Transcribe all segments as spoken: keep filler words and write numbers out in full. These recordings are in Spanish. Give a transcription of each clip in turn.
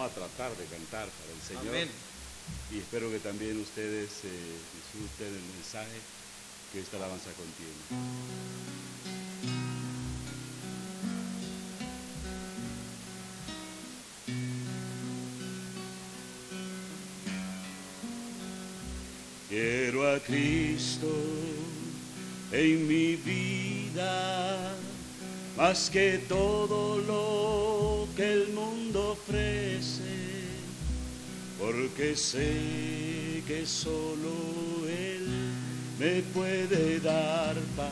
a tratar de cantar para el Señor. Amén. Y espero que también ustedes eh, disfruten el mensaje que esta alabanza contiene. Quiero a Cristo en mi vida, más que todo lo que el mundo ofrece, porque sé que solo Él me puede dar paz.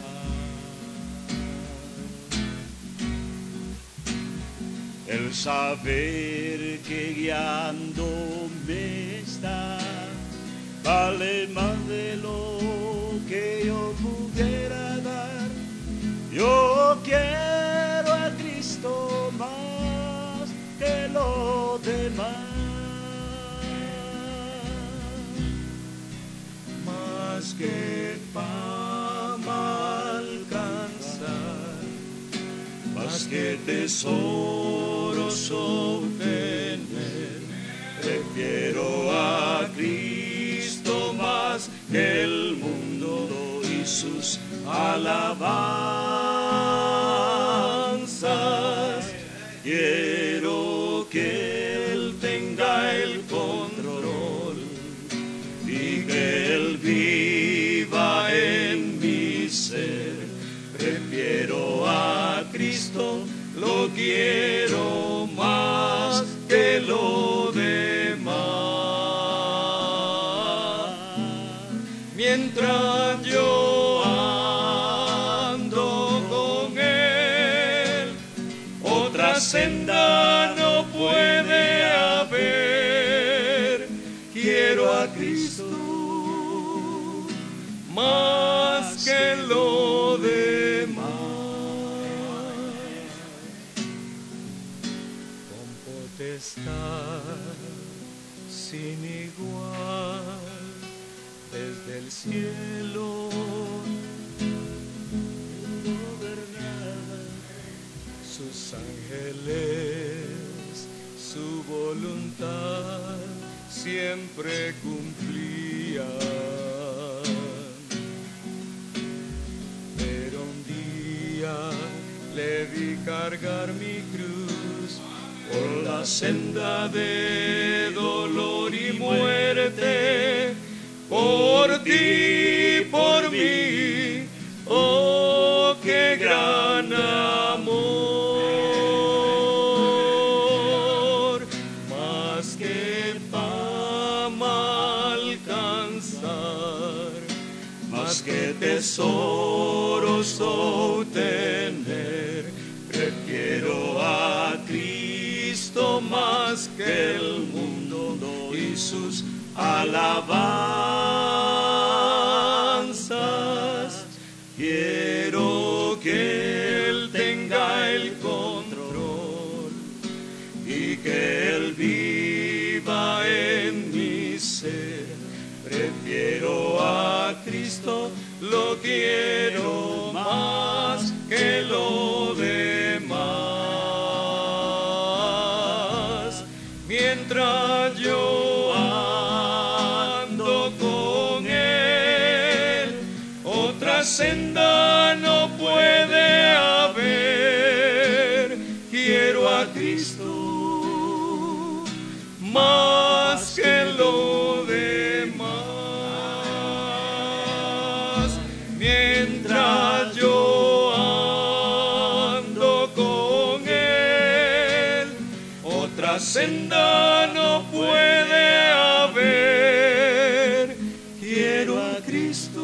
El saber que guiándome está vale más de lo que yo pudiera dar. Yo quiero a Cristo más que lo demás. Más que fama alcanzar, más que tesoros obtener, prefiero a Cristo más que el mundo y sus alabanzas. Quiero que Él tenga el control y que Él viva en mi ser. Prefiero a Cristo, lo quiero más que lo demás. Mientras yo ando con Él, otra senda no puede haber. Quiero a Cristo más que lo demás. Con potestad sin igual, desde el cielo gobernaba, sus ángeles su voluntad siempre cumplían. Pero un día le vi cargar mi cruz por la senda de dolor y muerte, por ti, por mí, oh, qué gran amor. Más que fama alcanzar, más que tesoros obtener, prefiero a Cristo más que el mundo y sus alabanzas. Quiero que Él tenga el control y que Él viva en mi ser. Prefiero a Cristo, lo quiero más que lo demás. Mientras yo ando con Él, otra senda no puede haber. Quiero a Cristo más que lo demás. Mientras yo ando con Él, otra senda no puede haber. Quiero a Cristo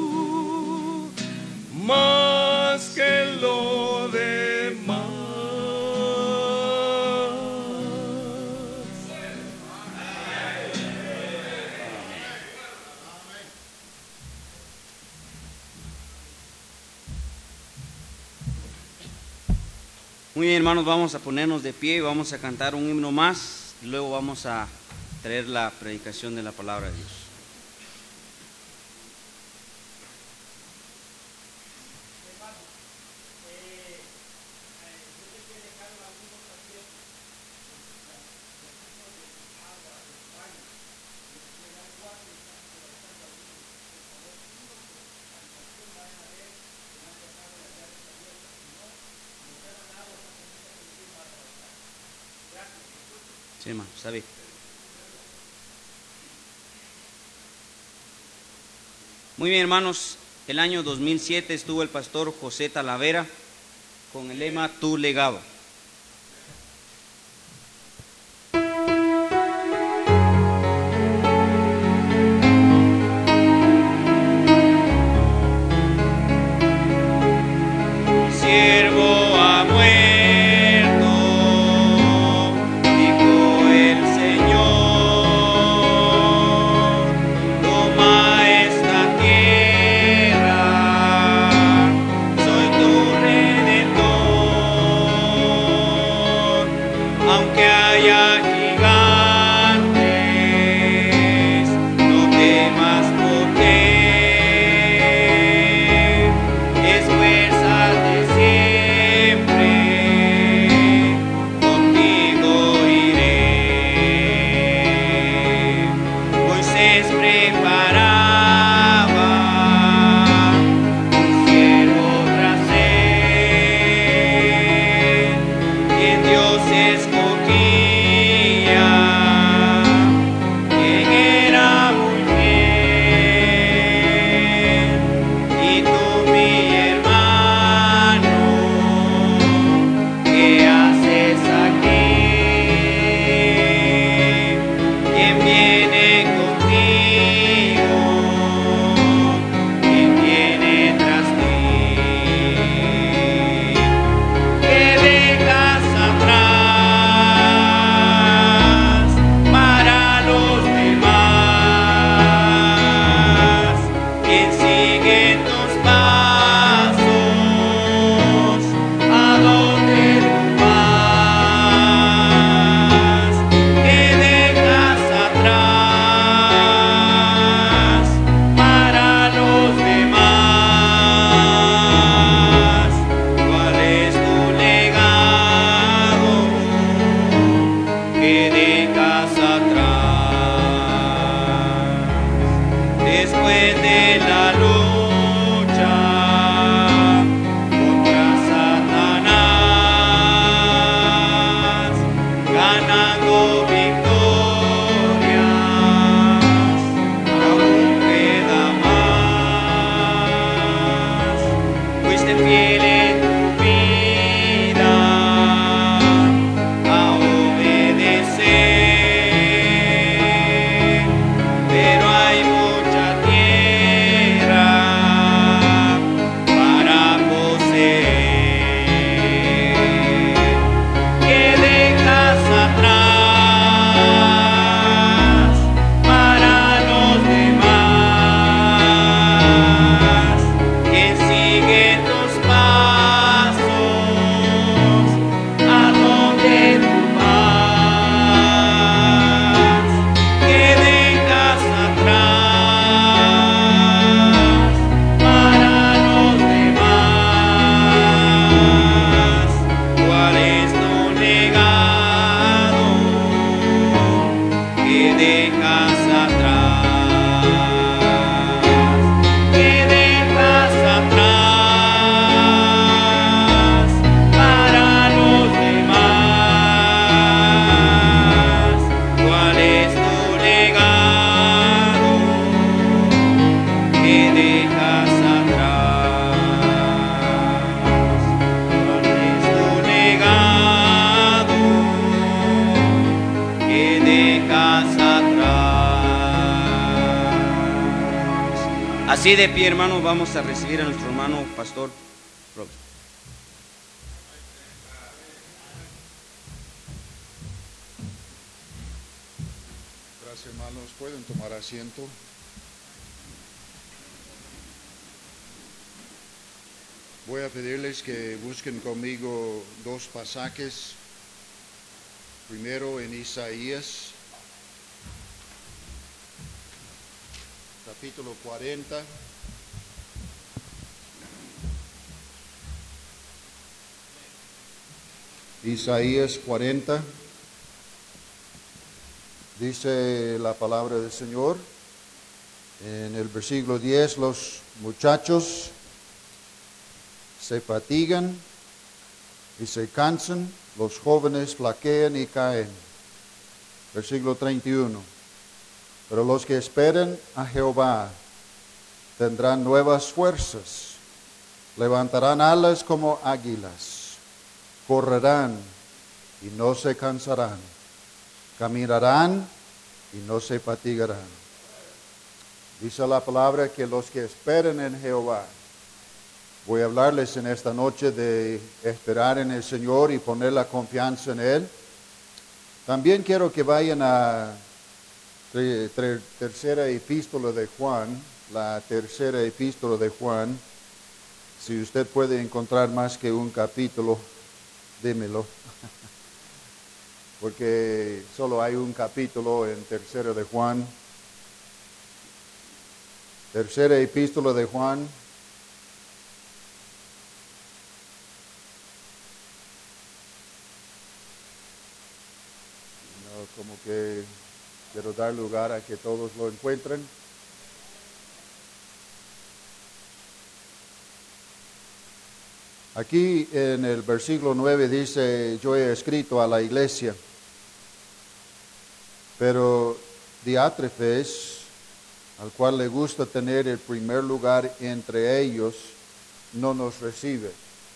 más que lo demás. Muy bien, hermanos, vamos a ponernos de pie y vamos a cantar un himno más y luego vamos a traer la predicación de la palabra de Dios. Sí, hermano, está bien. Muy bien, hermanos. El año dos mil siete estuvo el pastor José Talavera con el lema Tu legado. Siervo ha muerto, dijo el Señor, toma esta tierra, soy tu redentor, aunque haya gigantes, no temas porque es fuerza de siempre, contigo iré. Moisés preparaba un siervo tras él, quien Dios escogía, quien era muy fiel. Y tú, mi hermano, ¿qué haces aquí? ¿Quién viene contigo? ¿Quién viene tras ti? ¿Qué dejas atrás para los demás? ¿Quién sigue tus pasos? ¿A dónde tú vas? ¿Qué dejas atrás para los demás? ¿Cuál es tu legado que dejas atrás? Después de la lucha contra Satanás, ganando victorias, aún queda más. Fuiste fiel en tu vida a obedecer, pero hay mucha tierra para poseer. ¿Qué dejas atrás para los demás? ¿Quién sigue tus pasos? ¿A dónde tú vas? ¿Qué dejas atrás para los demás? ¿Cuál es tu legado que dejas atrás? ¿Qué dejas atrás para los demás? ¿Cuál es tu legado que dejas atrás? ¿Cuál es tu legado que dejas atrás? Así de pie, hermanos, vamos a recibir a nuestro hermano pastor Robert. Gracias, hermanos. Pueden tomar asiento. Voy a pedirles que busquen conmigo dos pasajes. Primero en Isaías, capítulo cuarenta. Isaías cuarenta. Dice la palabra del Señor en el versículo diez: los muchachos se fatigan y se cansan, los jóvenes flaquean y caen, versículo treinta y uno. Pero los que esperen a Jehová tendrán nuevas fuerzas, levantarán alas como águilas, correrán y no se cansarán, caminarán y no se fatigarán. Dice la palabra que los que esperen en Jehová, voy a hablarles en esta noche de esperar en el Señor y poner la confianza en Él. También quiero que vayan a Tre- tre- tercera epístola de Juan, la tercera epístola de Juan. Si usted puede encontrar más que un capítulo, dímelo, porque solo hay un capítulo en tercera de Juan. Tercera epístola de Juan. No, como que quiero dar lugar a que todos lo encuentren. Aquí en el versículo nueve dice, yo he escrito a la iglesia, pero Diátrefes, al cual le gusta tener el primer lugar entre ellos, no nos recibe.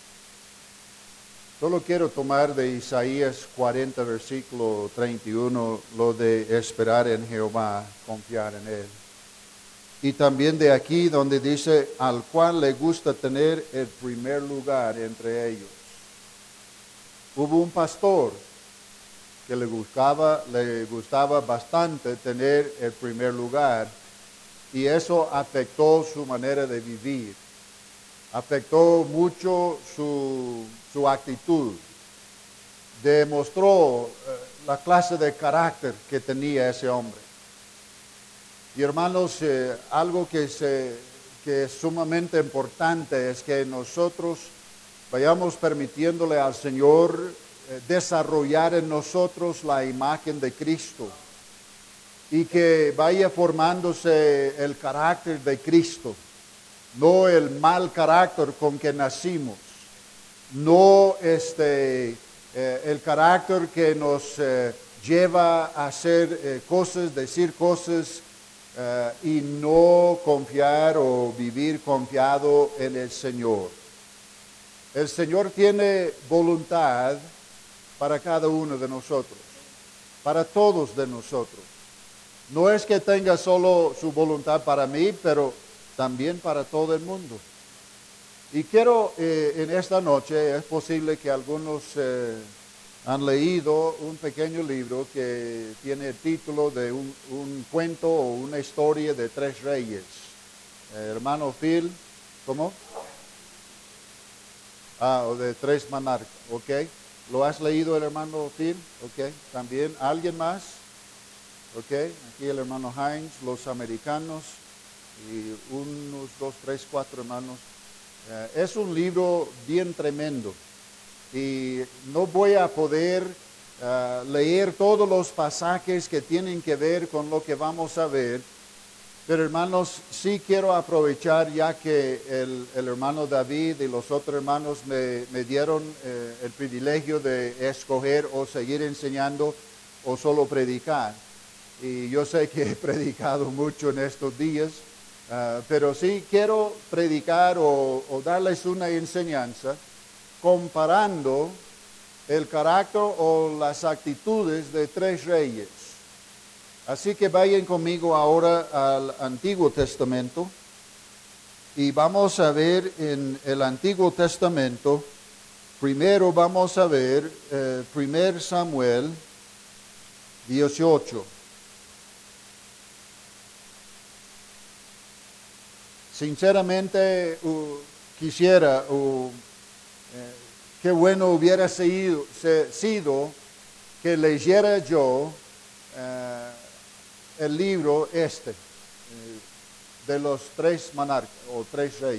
Solo quiero tomar de Isaías cuarenta, versículo treinta y uno, lo de esperar en Jehová, confiar en Él. Y también de aquí donde dice, al cual le gusta tener el primer lugar entre ellos. Hubo un pastor que le gustaba, le gustaba bastante tener el primer lugar, y eso afectó su manera de vivir. Afectó mucho su, su actitud. Demostró eh, la clase de carácter que tenía ese hombre. Y hermanos, eh, algo que, se, que es sumamente importante es que nosotros vayamos permitiéndole al Señor eh, desarrollar en nosotros la imagen de Cristo y que vaya formándose el carácter de Cristo. No el mal carácter con que nacimos, no este, eh, el carácter que nos eh, lleva a hacer eh, cosas, decir cosas eh, y no confiar o vivir confiado en el Señor. El Señor tiene voluntad para cada uno de nosotros, para todos de nosotros. No es que tenga solo su voluntad para mí, pero también para todo el mundo. Y quiero eh, en esta noche, es posible que algunos eh, han leído un pequeño libro que tiene el título de un, un cuento o una historia de tres reyes. Eh, hermano Phil, ¿cómo? Ah, o de tres monarcas, ok. ¿Lo has leído el hermano Phil? Ok, también. ¿Alguien más? Ok, aquí el hermano Hines, Los Americanos. Y unos dos, tres, cuatro hermanos. Eh, es un libro bien tremendo y no voy a poder uh, leer todos los pasajes que tienen que ver con lo que vamos a ver, pero hermanos, sí quiero aprovechar ya que el, el hermano David y los otros hermanos me, me dieron eh, el privilegio de escoger o seguir enseñando o solo predicar. Y yo sé que he predicado mucho en estos días. Uh, pero sí quiero predicar o, o darles una enseñanza comparando el carácter o las actitudes de tres reyes. Así que vayan conmigo ahora al Antiguo Testamento y vamos a ver en el Antiguo Testamento, primero vamos a ver eh, primero Samuel dieciocho. Sinceramente uh, quisiera, uh, eh, qué bueno hubiera sido, se, sido que leyera yo eh, el libro este eh, de los tres monarcas o tres reyes.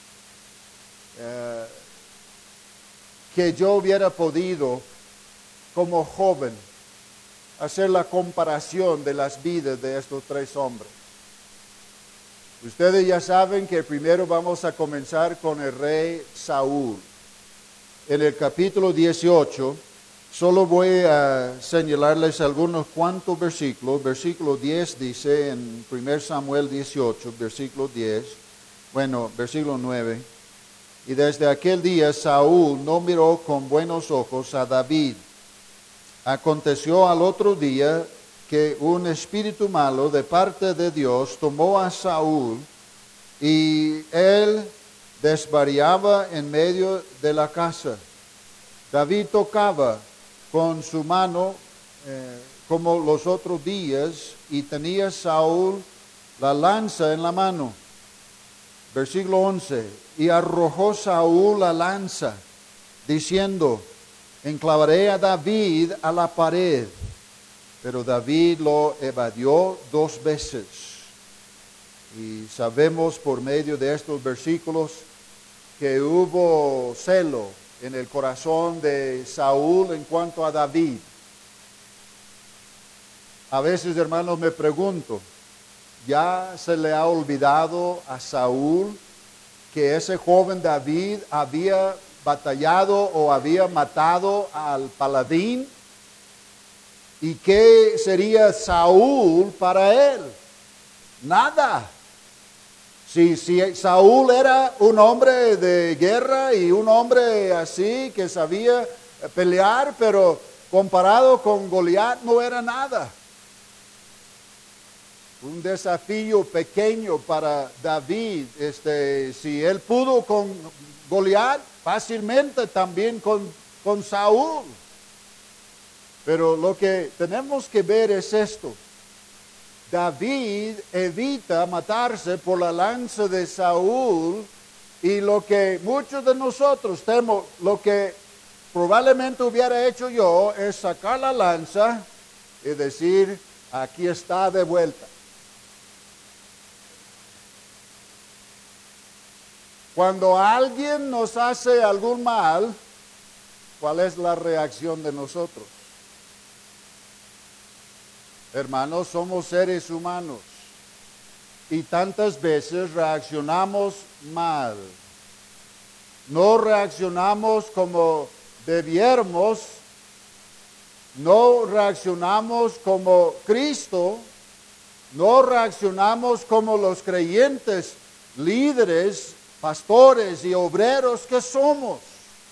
Eh, que yo hubiera podido como joven hacer la comparación de las vidas de estos tres hombres. Ustedes ya saben que primero vamos a comenzar con el rey Saúl. En el capítulo dieciocho Solo voy a señalarles algunos cuantos versículos. Versículo diez dice en primer Samuel dieciocho, versículo diez, bueno, versículo nueve. Y desde aquel día Saúl no miró con buenos ojos a David. Aconteció al otro día que un espíritu malo de parte de Dios tomó a Saúl y él desvariaba en medio de la casa. David tocaba con su mano eh, como los otros días y tenía Saúl la lanza en la mano. Versículo once, y arrojó Saúl la lanza, diciendo, enclavaré a David a la pared. Pero David lo evadió dos veces. Y sabemos por medio de estos versículos que hubo celo en el corazón de Saúl en cuanto a David. A veces, hermanos, me pregunto, ¿ya se le ha olvidado a Saúl que ese joven David había batallado o había matado al paladín? ¿Y qué sería Saúl para él? Nada. Si, si Saúl era un hombre de guerra y un hombre así que sabía pelear, pero comparado con Goliat no era nada. Un desafío pequeño para David. Este, si él pudo con Goliat, fácilmente también con, con Saúl. Pero lo que tenemos que ver es esto. David evita matarse por la lanza de Saúl, y lo que muchos de nosotros tenemos, lo que probablemente hubiera hecho yo, es sacar la lanza y decir, aquí está de vuelta. Cuando alguien nos hace algún mal, ¿cuál es la reacción de nosotros? Hermanos, somos seres humanos y tantas veces reaccionamos mal. No reaccionamos como debiéramos, no reaccionamos como Cristo, no reaccionamos como los creyentes, líderes, pastores y obreros que somos.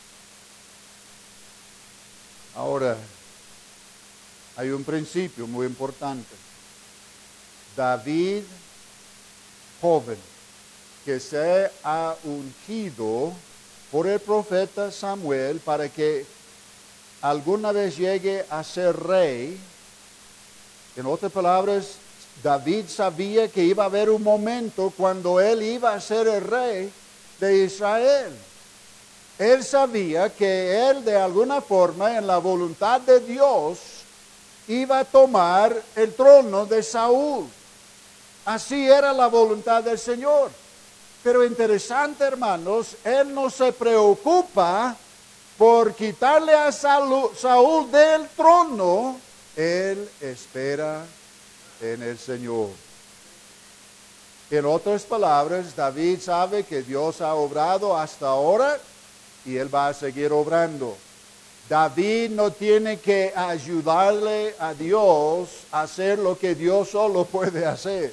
Ahora, hay un principio muy importante. David, joven, que se ha ungido por el profeta Samuel para que alguna vez llegue a ser rey. En otras palabras, David sabía que iba a haber un momento cuando él iba a ser el rey de Israel. Él sabía que él de alguna forma en la voluntad de Dios iba a tomar el trono de Saúl. Así era la voluntad del Señor. Pero interesante, hermanos, él no se preocupa por quitarle a Saúl del trono. Él espera en el Señor. En otras palabras, David sabe que Dios ha obrado hasta ahora y él va a seguir obrando. David no tiene que ayudarle a Dios a hacer lo que Dios solo puede hacer.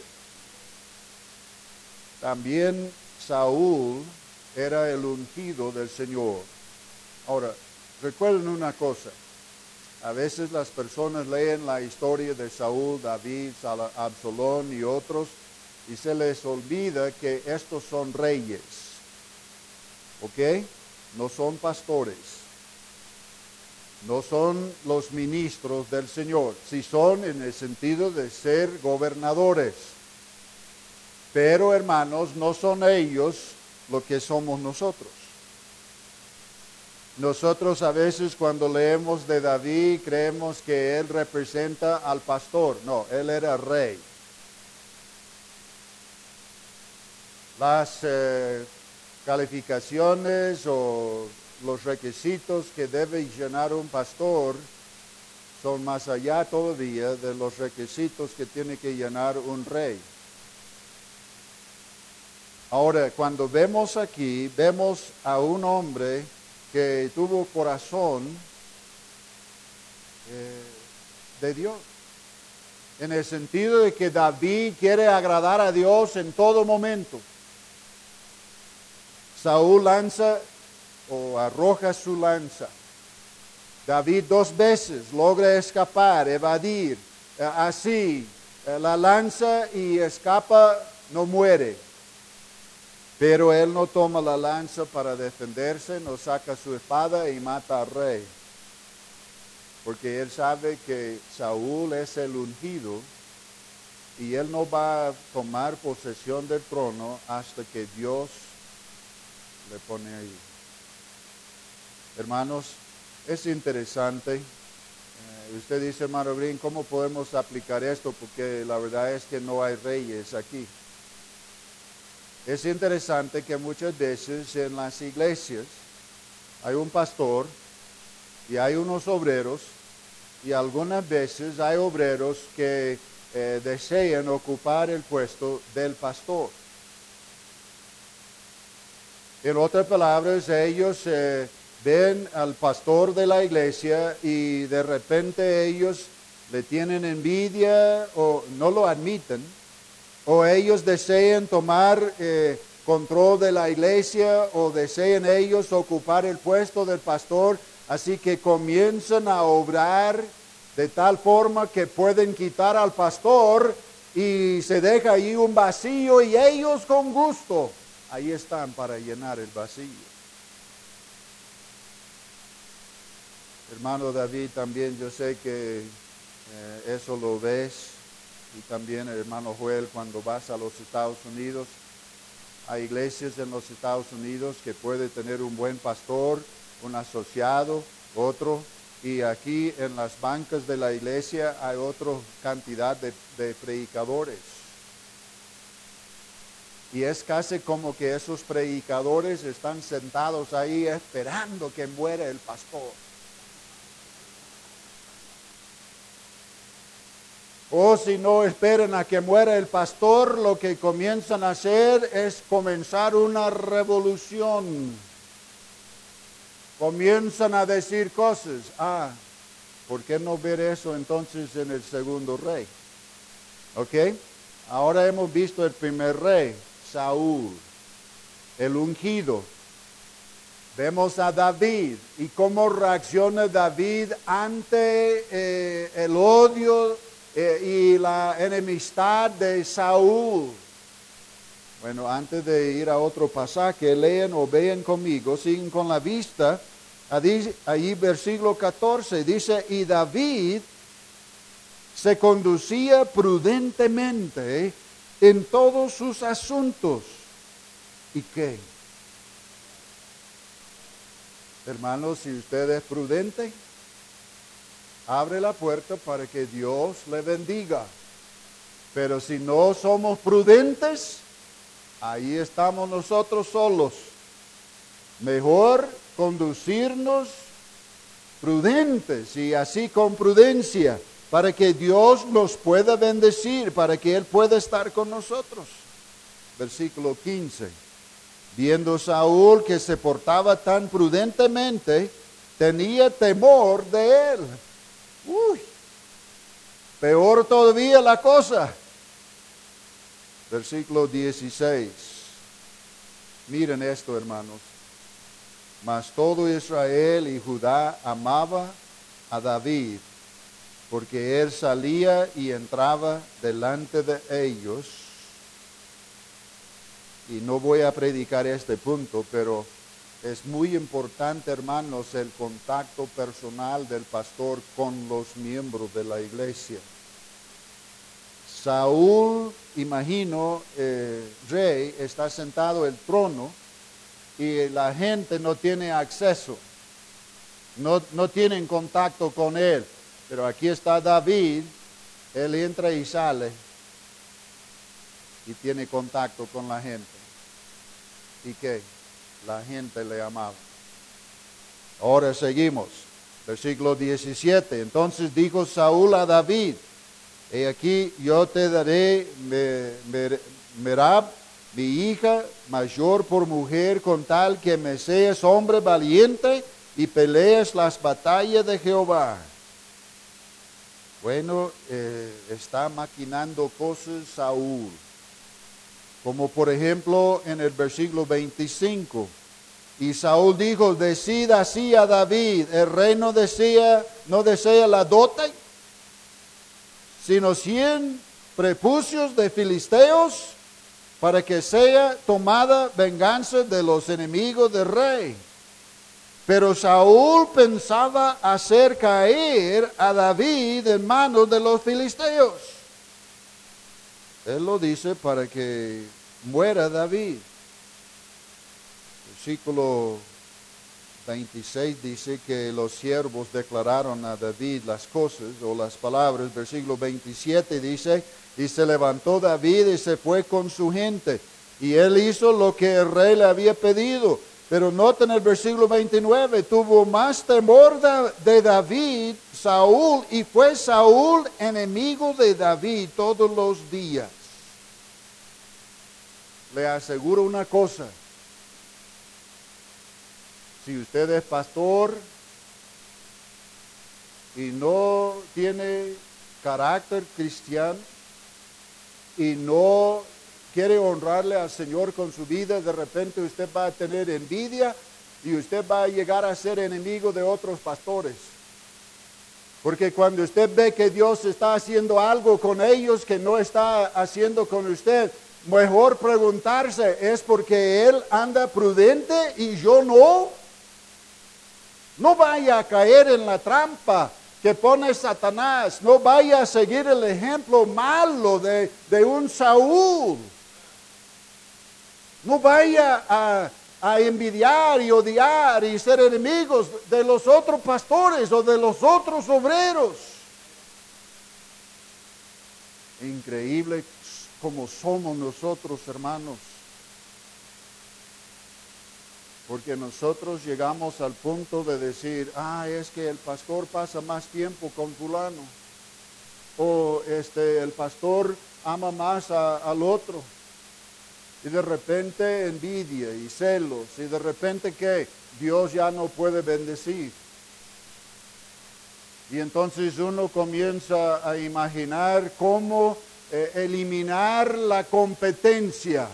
También Saúl era el ungido del Señor. Ahora, recuerden una cosa. A veces las personas leen la historia de Saúl, David, Absalón y otros, y se les olvida que estos son reyes. ¿Ok? No son pastores. No son los ministros del Señor. Sí son en el sentido de ser gobernadores. Pero, hermanos, no son ellos lo que somos nosotros. Nosotros a veces cuando leemos de David creemos que él representa al pastor. No, él era rey. Las eh, calificaciones o los requisitos que debe llenar un pastor son más allá todavía de los requisitos que tiene que llenar un rey. Ahora, cuando vemos aquí, vemos a un hombre que tuvo corazón eh, de Dios. En el sentido de que David quiere agradar a Dios en todo momento. Saúl lanza o arroja su lanza. David dos veces logra escapar, evadir, así, la lanza y escapa, no muere. Pero él no toma la lanza para defenderse, no saca su espada y mata al rey. Porque él sabe que Saúl es el ungido y él no va a tomar posesión del trono hasta que Dios le pone ahí. Hermanos, es interesante. Eh, usted dice, hermano Green, ¿cómo podemos aplicar esto? Porque la verdad es que no hay reyes aquí. Es interesante que muchas veces en las iglesias hay un pastor y hay unos obreros y algunas veces hay obreros que eh, desean ocupar el puesto del pastor. En otras palabras, ellos eh, ven al pastor de la iglesia y de repente ellos le tienen envidia o no lo admiten, o ellos desean tomar eh, control de la iglesia o desean ellos ocupar el puesto del pastor, así que comienzan a obrar de tal forma que pueden quitar al pastor y se deja ahí un vacío y ellos con gusto ahí están para llenar el vacío. Hermano David, también yo sé que eh, eso lo ves, y también el hermano Joel, cuando vas a los Estados Unidos, hay iglesias en los Estados Unidos que puede tener un buen pastor, un asociado, otro, y aquí en las bancas de la iglesia hay otra cantidad de, de predicadores. Y es casi como que esos predicadores están sentados ahí esperando que muera el pastor. O si no esperan a que muera el pastor, lo que comienzan a hacer es comenzar una revolución. Comienzan a decir cosas. Ah, ¿por qué no ver eso entonces en el segundo rey? ¿Ok? Ahora hemos visto el primer rey, Saúl, el ungido. Vemos a David y cómo reacciona David ante eh, el odio eh, y la enemistad de Saúl. Bueno, antes de ir a otro pasaje, lean o vean conmigo, siguen con la vista. Ahí, ahí versículo catorce dice, y David se conducía prudentemente en todos sus asuntos. ¿Y qué? Hermanos, si usted es prudente, abre la puerta para que Dios le bendiga. Pero si no somos prudentes, ahí estamos nosotros solos. Mejor conducirnos prudentes y así con prudencia, para que Dios nos pueda bendecir, para que Él pueda estar con nosotros. Versículo quince. Viendo Saúl que se portaba tan prudentemente, tenía temor de él. Uy, peor todavía la cosa. Versículo dieciséis. Miren esto, hermanos. Mas todo Israel y Judá amaba a David, porque él salía y entraba delante de ellos. Y no voy a predicar este punto, pero es muy importante, hermanos, el contacto personal del pastor con los miembros de la iglesia. Saúl, imagino, eh, rey, está sentado en el trono y la gente no tiene acceso, no, no tienen contacto con él. Pero aquí está David, él entra y sale y tiene contacto con la gente. ¿Y qué? La gente le amaba. Ahora seguimos. Versículo diecisiete. Entonces dijo Saúl a David, he aquí yo te daré Merab, mi hija mayor por mujer, con tal que me seas hombre valiente y pelees las batallas de Jehová. Bueno, eh, está maquinando cosas Saúl, como por ejemplo en el versículo veinticinco. Y Saúl dijo, decid así a David, el rey no desea, no desea la dote, sino cien prepucios de filisteos, para que sea tomada venganza de los enemigos del rey. Pero Saúl pensaba hacer caer a David en manos de los filisteos. Él lo dice para que muera David. Versículo veintiséis dice que los siervos declararon a David las cosas o las palabras. Versículo veintisiete dice, y se levantó David y se fue con su gente. Y él hizo lo que el rey le había pedido. Pero noten el versículo veintinueve, tuvo más temor de David, Saúl, y fue Saúl enemigo de David todos los días. Le aseguro una cosa, si usted es pastor y no tiene carácter cristiano y no quiere honrarle al Señor con su vida, de repente usted va a tener envidia y usted va a llegar a ser enemigo de otros pastores. Porque cuando usted ve que Dios está haciendo algo con ellos que no está haciendo con usted, mejor preguntarse, ¿es porque Él anda prudente y yo no? No vaya a caer en la trampa que pone Satanás, no vaya a seguir el ejemplo malo de, de un Saúl. No vaya a, a envidiar y odiar y ser enemigos de los otros pastores o de los otros obreros. Increíble como somos nosotros, hermanos. Porque nosotros llegamos al punto de decir, ah, es que el pastor pasa más tiempo con fulano. O este, el pastor ama más a, al otro. Y de repente envidia y celos. Y de repente que Dios ya no puede bendecir. Y entonces uno comienza a imaginar cómo eh, eliminar la competencia.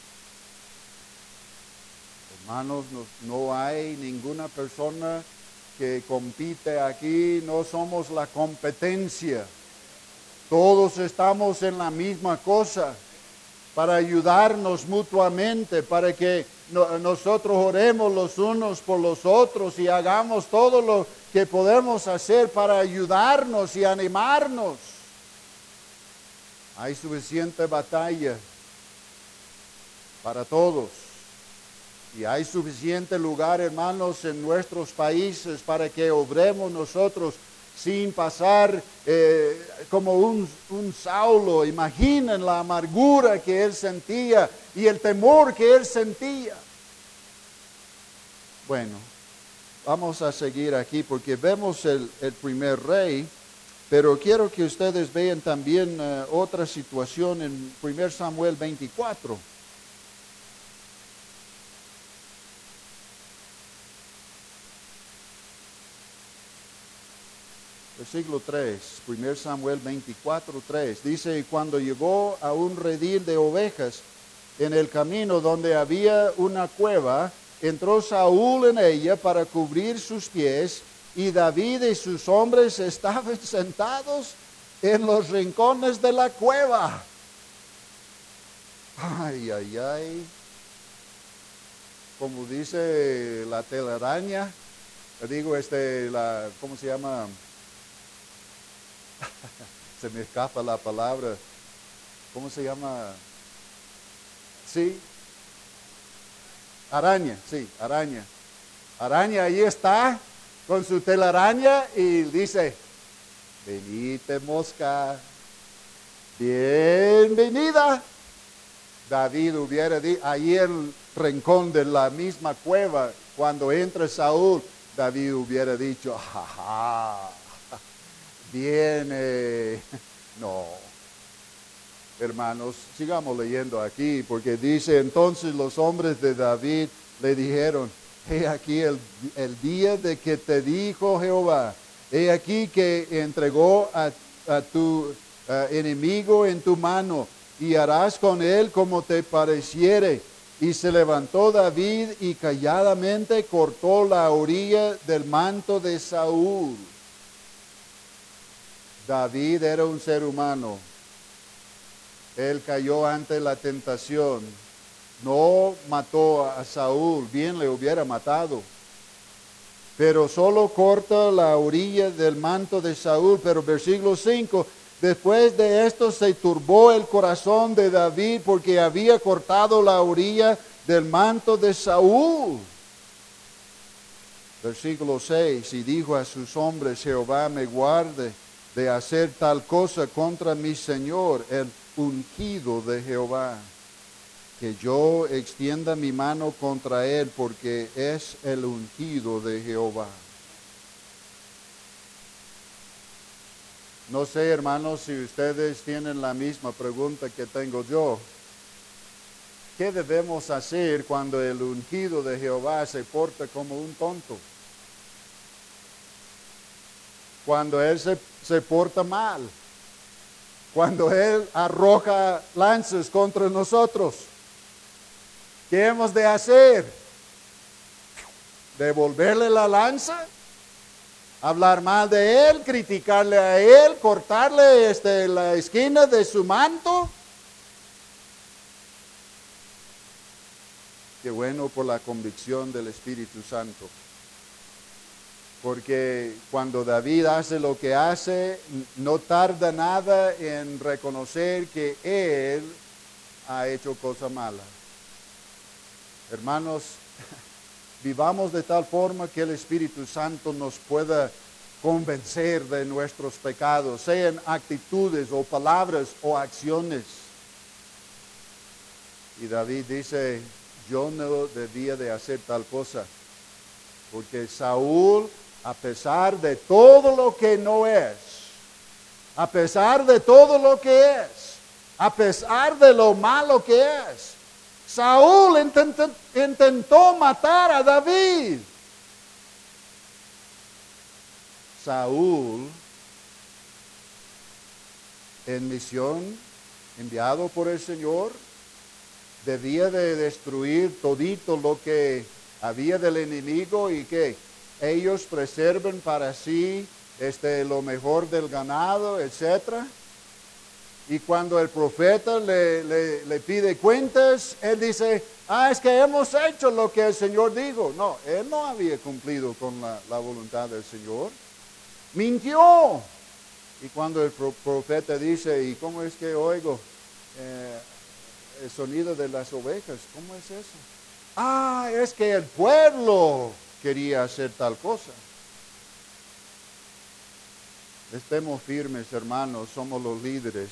Hermanos, no, no hay ninguna persona que compite aquí, no somos la competencia. Todos estamos en la misma cosa, para ayudarnos mutuamente, para que no, nosotros oremos los unos por los otros y hagamos todo lo que podemos hacer para ayudarnos y animarnos. Hay suficiente batalla para todos. Y hay suficiente lugar, hermanos, en nuestros países para que obremos nosotros sin pasar eh, como un, un Saulo. Imaginen la amargura que él sentía y el temor que él sentía. Bueno, vamos a seguir aquí porque vemos el, el primer rey, pero quiero que ustedes vean también uh, otra situación en primer Samuel veinticuatro. Versículo tres, primer Samuel veinticuatro, tres, dice, y cuando llegó a un redil de ovejas, en el camino donde había una cueva, entró Saúl en ella para cubrir sus pies, y David y sus hombres estaban sentados en los rincones de la cueva. Ay, ay, ay. Como dice la telaraña, digo, este, la, ¿cómo se llama? Se me escapa la palabra. ¿Cómo se llama? Sí. Araña, sí, araña. Araña ahí está con su telaraña y dice, venite mosca, bienvenida. David hubiera dicho, ahí el rincón de la misma cueva, cuando entra Saúl, David hubiera dicho, jaja. Viene, no, hermanos, sigamos leyendo aquí, porque dice, entonces los hombres de David le dijeron, he aquí el, el día de que te dijo Jehová, he aquí que entregó a, a tu uh, enemigo en tu mano y harás con él como te pareciere. Y se levantó David y calladamente cortó la orilla del manto de Saúl. David era un ser humano. Él cayó ante la tentación. No mató a Saúl, bien le hubiera matado. Pero solo corta la orilla del manto de Saúl. Pero versículo cinco, después de esto se turbó el corazón de David porque había cortado la orilla del manto de Saúl. Versículo seis, y dijo a sus hombres, Jehová me guarde de hacer tal cosa contra mi Señor, el ungido de Jehová, que yo extienda mi mano contra él, porque es el ungido de Jehová. No sé, hermanos, si ustedes tienen la misma pregunta que tengo yo. ¿Qué debemos hacer cuando el ungido de Jehová se porta como un tonto? Cuando él se, se porta mal. Cuando él arroja lanzas contra nosotros. ¿Qué hemos de hacer? ¿Devolverle la lanza? ¿Hablar mal de él? ¿Criticarle a él? ¿Cortarle este, la esquina de su manto? Qué bueno por la convicción del Espíritu Santo. Porque cuando David hace lo que hace, no tarda nada en reconocer que él ha hecho cosa mala. Hermanos, vivamos de tal forma que el Espíritu Santo nos pueda convencer de nuestros pecados, sean actitudes o palabras o acciones. Y David dice, yo no debía de hacer tal cosa, porque Saúl, a pesar de todo lo que no es, a pesar de todo lo que es, a pesar de lo malo que es, Saúl intentó, intentó matar a David. Saúl, en misión, enviado por el Señor, debía de destruir todito lo que había del enemigo y que ellos preserven para sí este, lo mejor del ganado, etcétera. Y cuando el profeta le, le, le pide cuentas, él dice, ah, es que hemos hecho lo que el Señor dijo. No, él no había cumplido con la, la voluntad del Señor. Mintió. Y cuando el profeta dice, ¿y cómo es que oigo eh, el sonido de las ovejas? ¿Cómo es eso? Ah, es que el pueblo quería hacer tal cosa. Estemos firmes, hermanos, somos los líderes.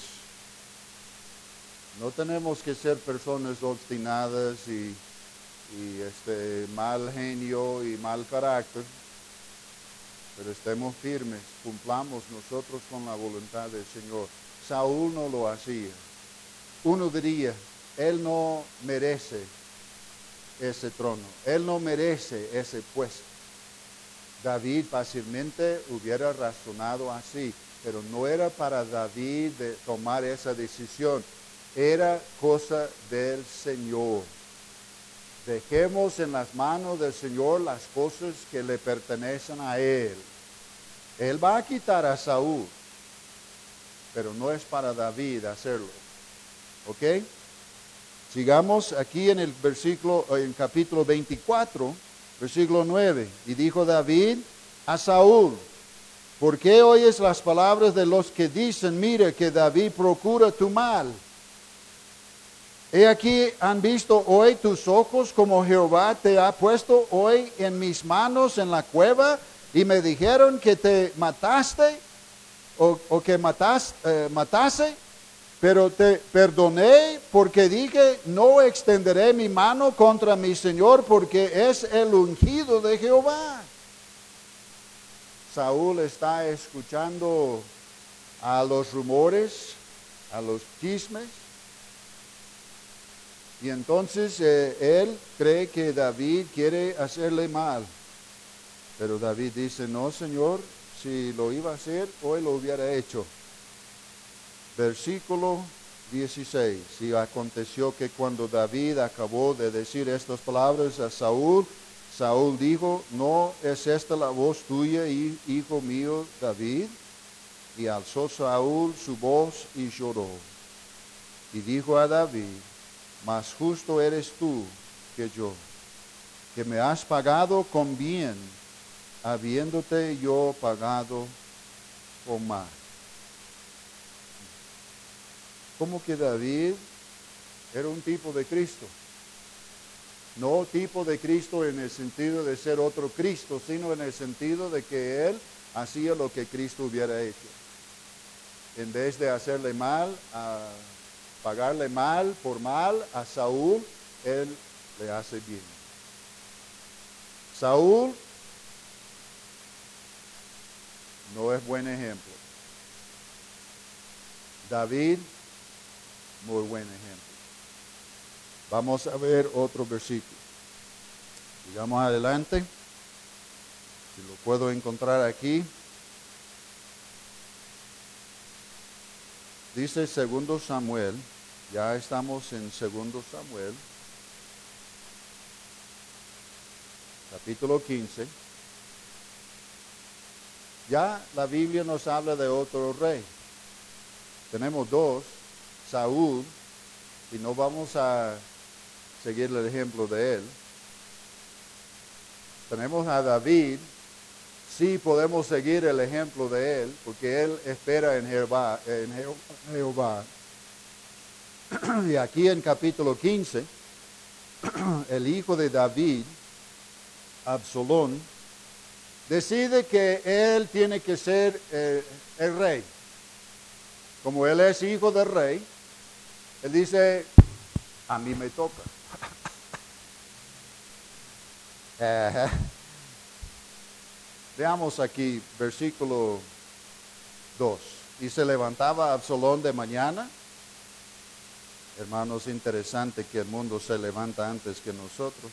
No tenemos que ser personas obstinadas y, y este, mal genio y mal carácter, pero estemos firmes, cumplamos nosotros con la voluntad del Señor. Saúl no lo hacía. Uno diría, él no merece ese trono, él no merece ese puesto. David fácilmente hubiera razonado así, pero no era para David de tomar esa decisión, era cosa del Señor. Dejemos en las manos del Señor las cosas que le pertenecen a Él. Él va a quitar a Saúl, pero no es para David hacerlo. ¿Ok? Sigamos aquí en el versículo, en capítulo veinticuatro, versículo nueve. Y dijo David a Saúl, ¿por qué oyes las palabras de los que dicen, mira que David procura tu mal? He aquí, han visto hoy tus ojos como Jehová te ha puesto hoy en mis manos en la cueva, y me dijeron que te mataste, o, o que matas, eh, matase, pero te perdoné porque dije, no extenderé mi mano contra mi Señor, porque es el ungido de Jehová. Saúl está escuchando a los rumores, a los chismes, y entonces eh, él cree que David quiere hacerle mal. Pero David dice, no, Señor, si lo iba a hacer, hoy lo hubiera hecho. versículo dieciséis. Y aconteció que cuando David acabó de decir estas palabras a Saúl, Saúl dijo, ¿no es esta la voz tuya, hijo mío David? Y alzó Saúl su voz y lloró. Y dijo a David, más justo eres tú que yo, que me has pagado con bien, habiéndote yo pagado con mal. Como que David era un tipo de Cristo. No tipo de Cristo en el sentido de ser otro Cristo, sino en el sentido de que él hacía lo que Cristo hubiera hecho. En vez de hacerle mal, a pagarle mal por mal a Saúl, él le hace bien. Saúl no es buen ejemplo. David, muy buen ejemplo. Vamos a ver otro versículo. Sigamos adelante. Si lo puedo encontrar aquí. Dice segundo Samuel. Ya estamos en segundo Samuel. Capítulo quince. Ya la Biblia nos habla de otro rey. Tenemos dos, Saúl, y no vamos a seguir el ejemplo de él. Tenemos a David, sí podemos seguir el ejemplo de él, porque él espera en Jehová. En Jehová. Y aquí en capítulo quince, el hijo de David, Absalón, decide que él tiene que ser eh, el rey. Como él es hijo del rey, él dice, a mí me toca. uh, veamos aquí, versículo dos. Y se levantaba Absalón de mañana. Hermanos, interesante que el mundo se levanta antes que nosotros.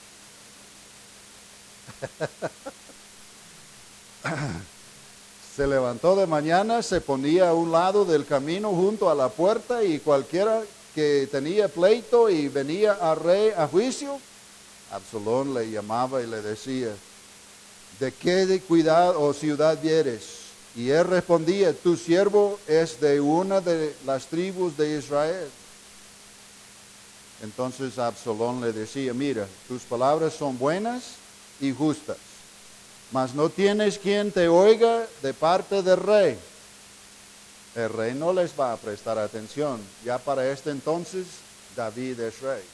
Se levantó de mañana, se ponía a un lado del camino junto a la puerta, y cualquiera que tenía pleito y venía al rey a juicio, Absalón le llamaba y le decía, ¿de qué de cuidado o ciudad vienes? Y él respondía, tu siervo es de una de las tribus de Israel. Entonces Absalón le decía, mira, tus palabras son buenas y justas, mas no tienes quien te oiga de parte del rey. El rey no les va a prestar atención. Ya para este entonces, David es rey.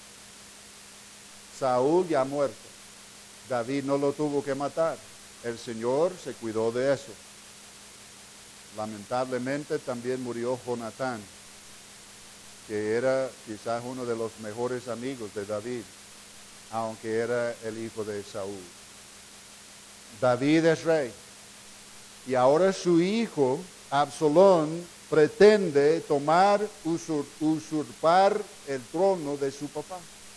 Saúl ya muerto. David no lo tuvo que matar. El Señor se cuidó de eso. Lamentablemente también murió Jonatán, que era quizás uno de los mejores amigos de David, aunque era el hijo de Saúl. David es rey, y ahora su hijo Absalón pretende tomar, usur, usurpar el trono de su papá.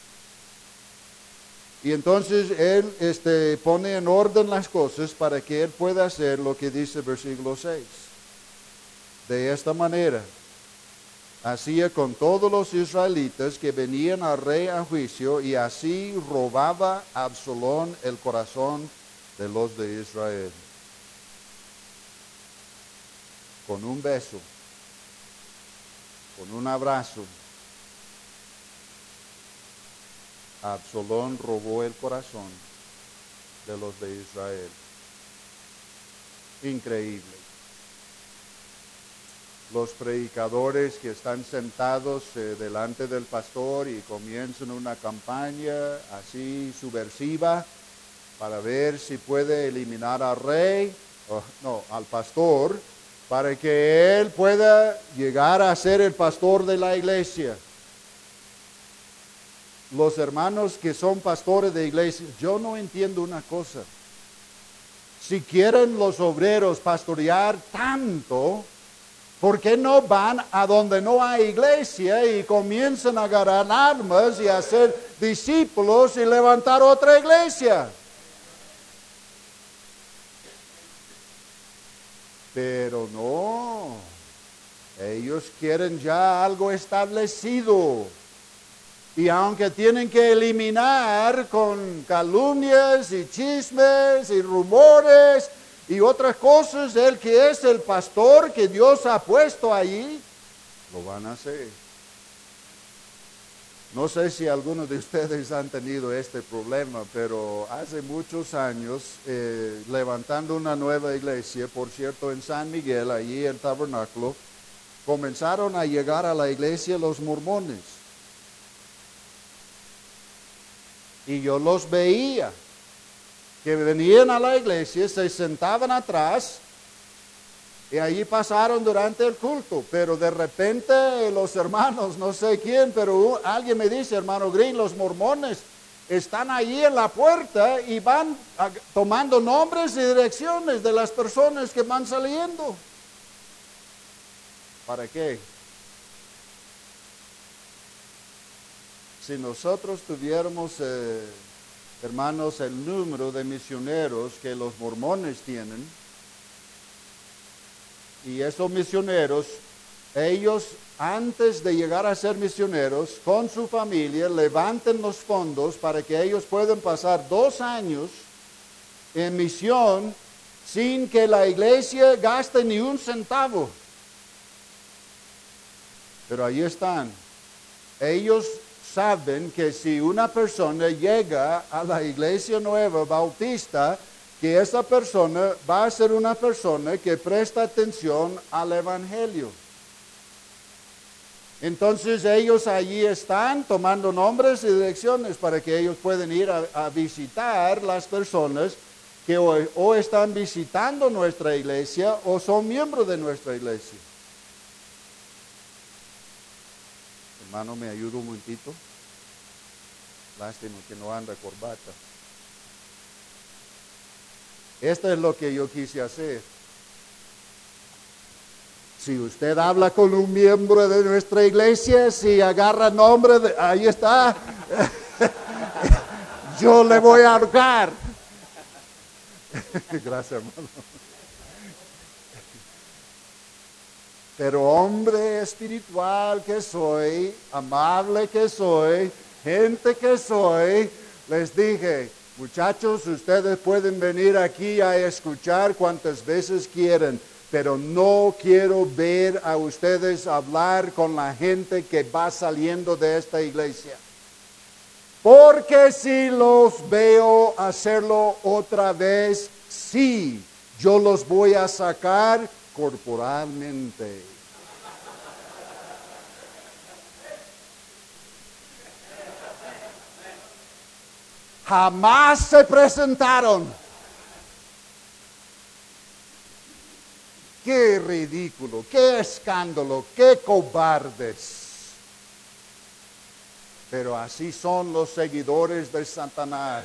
Y entonces él este, pone en orden las cosas para que él pueda hacer lo que dice el versículo seis. De esta manera, hacía con todos los israelitas que venían al rey a juicio, y así robaba Absalón el corazón de los de Israel. Con un beso, con un abrazo, Absalón robó el corazón de los de Israel. Increíble. Los predicadores que están sentados eh, delante del pastor y comienzan una campaña así subversiva para ver si puede eliminar al rey, oh, no, al pastor, para que él pueda llegar a ser el pastor de la iglesia. Los hermanos que son pastores de iglesia, yo no entiendo una cosa. Si quieren los obreros pastorear tanto, ¿por qué no van a donde no hay iglesia y comienzan a agarrar armas y a hacer discípulos y levantar otra iglesia? Pero no, Ellos quieren ya algo establecido. Y aunque tienen que eliminar con calumnias y chismes y rumores y otras cosas, el que es el pastor que Dios ha puesto allí, lo van a hacer. No sé si algunos de ustedes han tenido este problema, pero hace muchos años, eh, levantando una nueva iglesia, por cierto, en San Miguel, allí en Tabernáculo, comenzaron a llegar a la iglesia los mormones. Y yo los veía, que venían a la iglesia, se sentaban atrás, y allí pasaron durante el culto, pero de repente los hermanos, no sé quién, pero alguien me dice, hermano Green, los mormones están allí en la puerta y van a, tomando nombres y direcciones de las personas que van saliendo. ¿Para qué? Si nosotros tuviéramos, eh, hermanos, el número de misioneros que los mormones tienen, y esos misioneros, ellos antes de llegar a ser misioneros, con su familia, levanten los fondos para que ellos puedan pasar dos años en misión sin que la iglesia gaste ni un centavo. Pero ahí están. Ellos saben que si una persona llega a la iglesia nueva bautista, que esa persona va a ser una persona que presta atención al evangelio. Entonces ellos allí están tomando nombres y direcciones para que ellos puedan ir a, a visitar las personas que o, o están visitando nuestra iglesia o son miembros de nuestra iglesia. Hermano, ¿me ayuda un momentito? Lástima que no anda corbata. Esto es lo que yo quise hacer. Si usted habla con un miembro de nuestra iglesia, si agarra nombre, de, ahí está, yo le voy a ahorcar. Gracias, hermano. Pero hombre espiritual que soy, amable que soy, gente que soy, les dije, muchachos, ustedes pueden venir aquí a escuchar cuantas veces quieren, pero no quiero ver a ustedes hablar con la gente que va saliendo de esta iglesia. Porque si los veo hacerlo otra vez, sí, yo los voy a sacar corporalmente. Jamás se presentaron. Qué ridículo, qué escándalo, qué cobardes. Pero así son los seguidores de Satanás.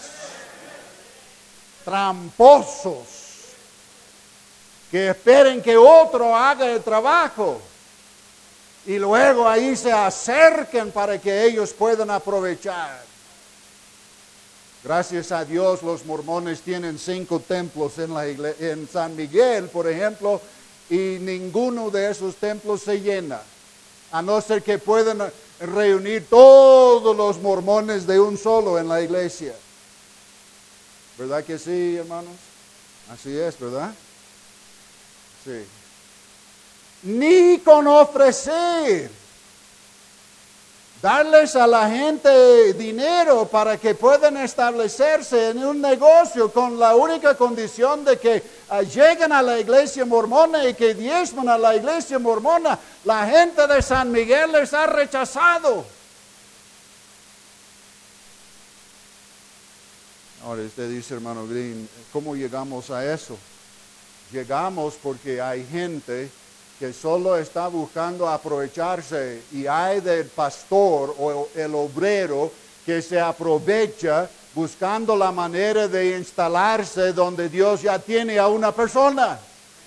Tramposos. Que esperen que otro haga el trabajo. Y luego ahí se acerquen para que ellos puedan aprovechar. Gracias a Dios los mormones tienen cinco templos en, la igle- en San Miguel, por ejemplo, y ninguno de esos templos se llena, a no ser que puedan reunir todos los mormones de un solo en la iglesia. ¿Verdad que sí, hermanos? Así es, ¿verdad? Sí. Ni con ofrecer. Darles a la gente dinero para que puedan establecerse en un negocio con la única condición de que uh, lleguen a la iglesia mormona y que diezmen a la iglesia mormona. La gente de San Miguel les ha rechazado. Ahora usted dice, hermano Green, ¿cómo llegamos a eso? Llegamos porque hay gente que solo está buscando aprovecharse, y hay del pastor o el obrero que se aprovecha buscando la manera de instalarse donde Dios ya tiene a una persona.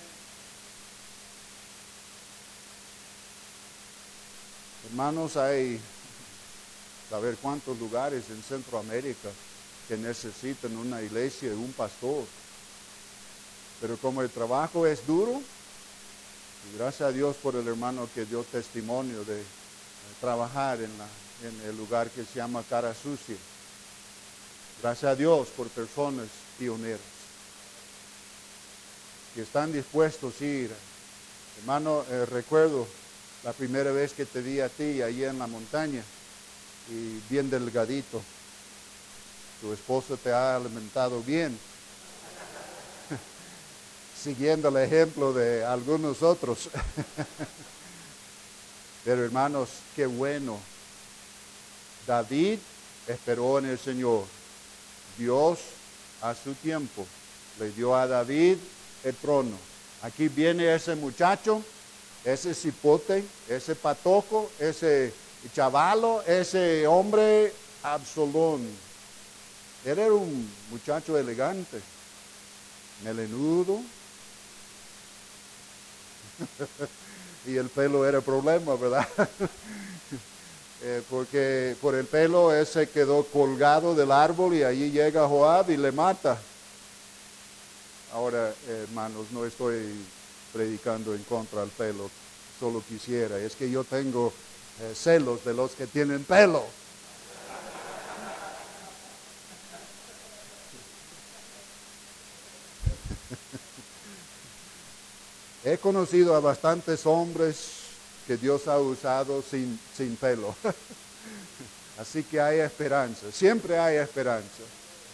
Hermanos, hay, a ver cuántos lugares en Centroamérica que necesitan una iglesia y un pastor. Pero como el trabajo es duro, Y gracias a Dios por el hermano que dio testimonio de, de trabajar en, la, en el lugar que se llama Cara Sucia. Gracias a Dios por personas pioneras que están dispuestos a ir. Hermano, eh, recuerdo la primera vez que te vi a ti allí en la montaña y bien delgadito. Tu esposo te ha alimentado bien, siguiendo el ejemplo de algunos otros. Pero hermanos, qué bueno. David esperó en el Señor. Dios a su tiempo le dio a David el trono. Aquí viene ese muchacho, ese cipote, ese patojo, ese chavalo, ese hombre Absalón. Él era un muchacho elegante, melenudo, y el pelo era problema, ¿verdad? eh, porque por el pelo él se quedó colgado del árbol y allí llega Joab y le mata. Ahora, hermanos, no estoy predicando en contra del pelo, solo quisiera, es que yo tengo eh, celos de los que tienen pelo. He conocido a bastantes hombres que Dios ha usado sin, sin pelo. Así que hay esperanza, siempre hay esperanza.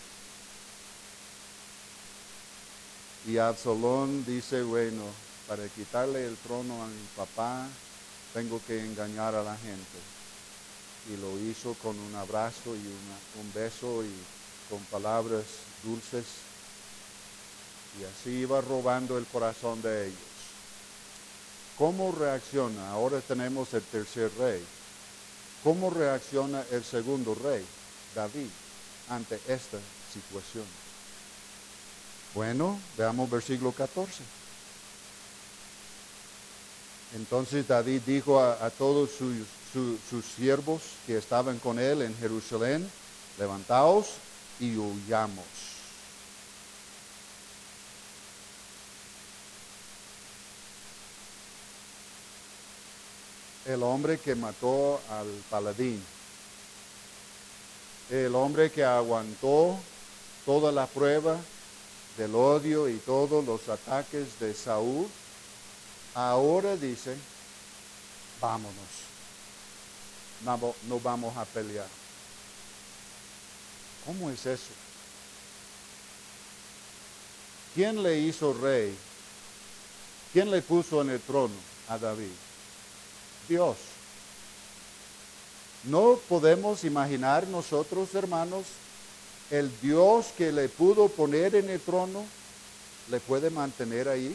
Y Absalón dice, bueno, para quitarle el trono a mi papá, tengo que engañar a la gente. Y lo hizo con un abrazo y una, un beso y con palabras dulces. Y así iba robando el corazón de ellos. ¿Cómo reacciona? Ahora tenemos el tercer rey. ¿Cómo reacciona el segundo rey, David, ante esta situación? Bueno, veamos versículo catorce. Entonces David dijo a, a todos sus, su, sus siervos que estaban con él en Jerusalén, levantaos y huyamos. El hombre que mató al paladín, el hombre que aguantó toda la prueba del odio y todos los ataques de Saúl, ahora dice, vámonos, no, no vamos a pelear. ¿Cómo es eso? ¿Quién le hizo rey? ¿Quién le puso en el trono a David? Dios. No podemos imaginar nosotros, hermanos, el Dios que le pudo poner en el trono, le puede mantener ahí.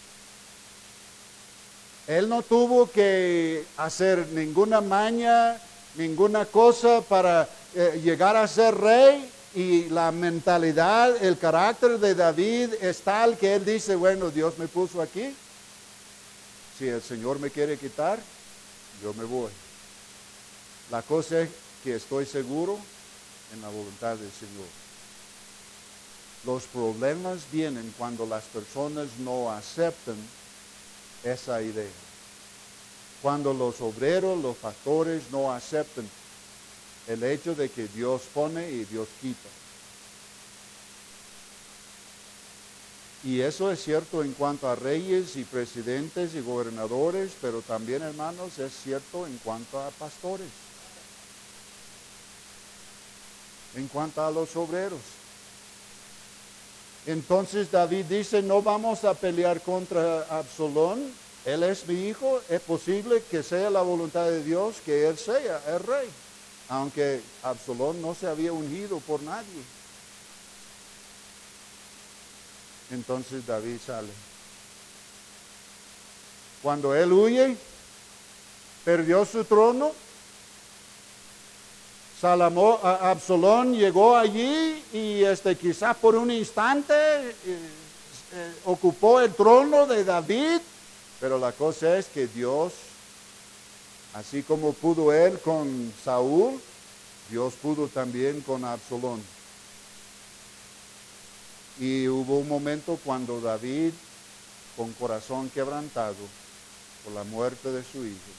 Él no tuvo que hacer ninguna maña, ninguna cosa para eh, llegar a ser rey, y la mentalidad, el carácter de David es tal que él dice, bueno, Dios me puso aquí, si el Señor me quiere quitar, yo me voy. La cosa es que estoy seguro en la voluntad del Señor. Los problemas vienen cuando las personas no aceptan esa idea. Cuando los obreros, los pastores no aceptan el hecho de que Dios pone y Dios quita. Y eso es cierto en cuanto a reyes y presidentes y gobernadores, pero también, hermanos, es cierto en cuanto a pastores, en cuanto a los obreros. Entonces David dice, no vamos a pelear contra Absalón, él es mi hijo, es posible que sea la voluntad de Dios que él sea el rey, aunque Absalón no se había ungido por nadie. Entonces David sale. Cuando él huye, perdió su trono. Salomón, Absalón llegó allí y este, quizás por un instante eh, eh, ocupó el trono de David, pero la cosa es que Dios, así como pudo él con Saúl, Dios pudo también con Absalón. Y hubo un momento cuando David, con corazón quebrantado, por la muerte de su hijo,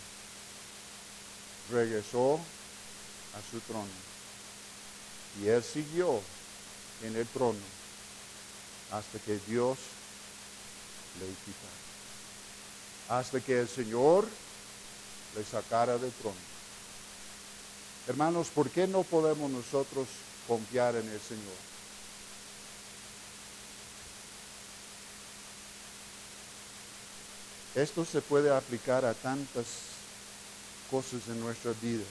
regresó a su trono. Y él siguió en el trono hasta que Dios le quitara. Hasta que el Señor le sacara del trono. Hermanos, ¿por qué no podemos nosotros confiar en el Señor? Esto se puede aplicar a tantas cosas en nuestras vidas.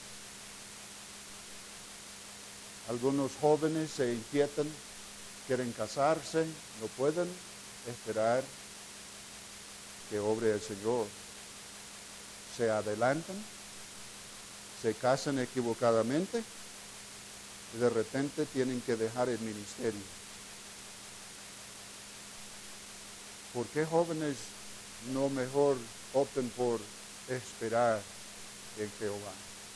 Algunos jóvenes se inquietan, quieren casarse, no pueden esperar que obre el Señor. Se adelantan, se casan equivocadamente y de repente tienen que dejar el ministerio. ¿Por qué jóvenes no mejor opten por esperar en Jehová?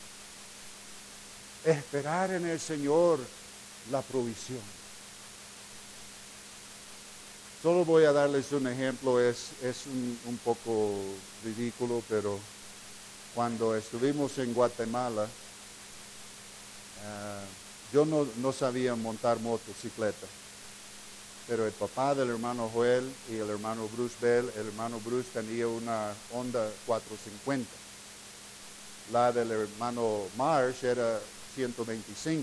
Esperar en el Señor la provisión. Solo voy a darles un ejemplo, es, es un, un poco ridículo, pero cuando estuvimos en Guatemala, uh, yo no, no sabía montar motocicleta, pero el papá del hermano Joel y el hermano Bruce Bell, el hermano Bruce tenía una Honda cuatrocientos cincuenta. La del hermano Marsh era ciento veinticinco.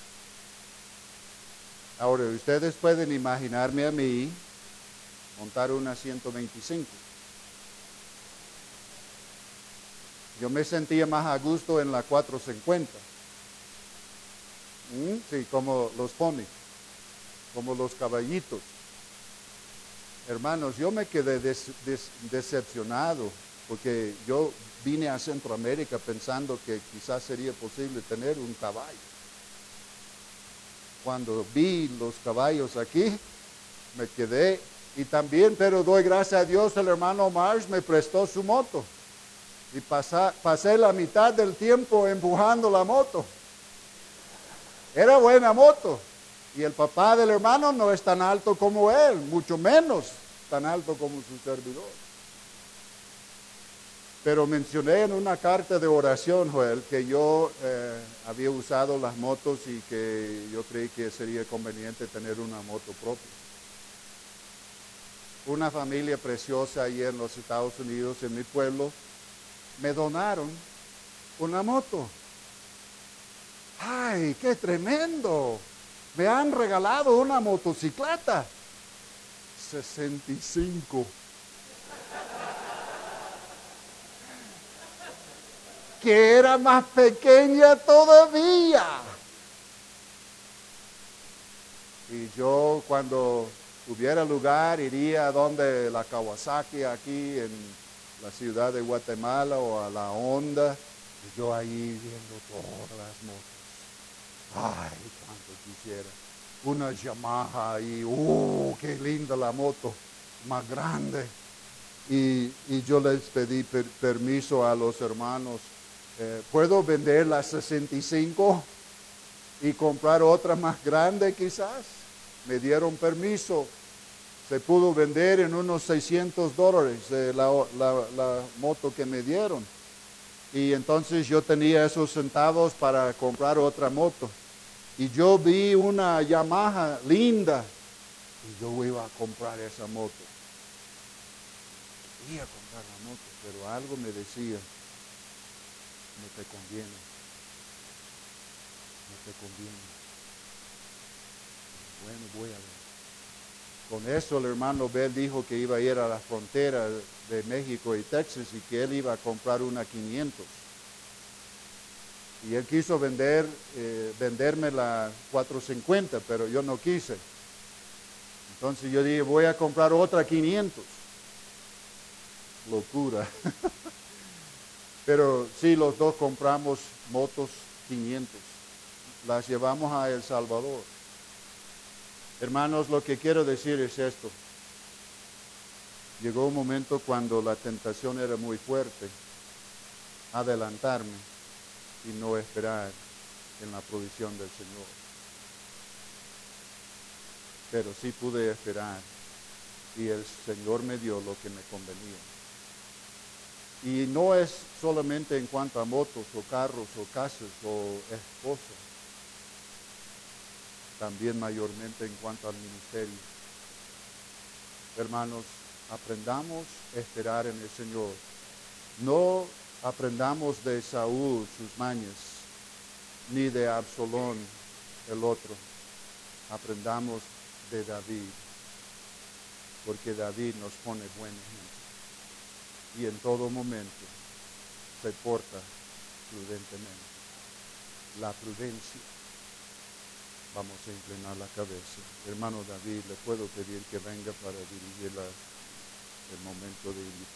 Ahora, ustedes pueden imaginarme a mí montar una ciento veinticinco. Yo me sentía más a gusto en la cuatrocientos cincuenta. ¿Mm? Sí, como los ponies, como los caballitos. Hermanos, yo me quedé des, des, decepcionado porque yo vine a Centroamérica pensando que quizás sería posible tener un caballo. Cuando vi los caballos aquí, me quedé. Y también, pero doy gracias a Dios, el hermano Marsh me prestó su moto. Y pasa, pasé la mitad del tiempo empujando la moto. Era buena moto. Y el papá del hermano no es tan alto como él, mucho menos tan alto como su servidor. Pero mencioné en una carta de oración, Joel, que yo eh, había usado las motos y que yo creí que sería conveniente tener una moto propia. Una familia preciosa ahí en los Estados Unidos, en mi pueblo, me donaron una moto. ¡Ay, qué tremendo! Me han regalado una motocicleta. sesenta y cinco. Que era más pequeña todavía. Y yo cuando tuviera lugar iría a donde la Kawasaki aquí en la ciudad de Guatemala o a la Honda. Y yo ahí viendo todas las motos. Ay, cuánto quisiera. Una Yamaha y ¡uh, qué linda la moto! Más grande. Y, y yo les pedí per, permiso a los hermanos. Eh, ¿Puedo vender la sesenta y cinco y comprar otra más grande quizás? Me dieron permiso. Se pudo vender en unos seiscientos dólares eh, la, la, la moto que me dieron. Y entonces yo tenía esos centavos para comprar otra moto. Y yo vi una Yamaha linda y yo iba a comprar esa moto. Quería comprar la moto, pero algo me decía, no te conviene, no te conviene. Bueno, voy a ver. Con eso el hermano Bell dijo que iba a ir a la frontera de México y Texas y que él iba a comprar una quinientos. Y él quiso vender, eh, venderme la cuatrocientos cincuenta, pero yo no quise. Entonces yo dije, voy a comprar otra quinientos. Locura. Pero sí, los dos compramos motos quinientos. Las llevamos a El Salvador. Hermanos, lo que quiero decir es esto. Llegó un momento cuando la tentación era muy fuerte, adelantarme y no esperar en la provisión del Señor. Pero sí pude esperar y el Señor me dio lo que me convenía. Y no es solamente en cuanto a motos o carros o casas o esposas, también mayormente en cuanto al ministerio. Hermanos, aprendamos a esperar en el Señor. No aprendamos de Saúl sus mañas, ni de Absalón el otro. Aprendamos de David, porque David nos pone buen ejemplo. Y en todo momento se porta prudentemente. La prudencia. Vamos a inclinar la cabeza. Hermano David, le puedo pedir que venga para dirigir la, el momento de invitación.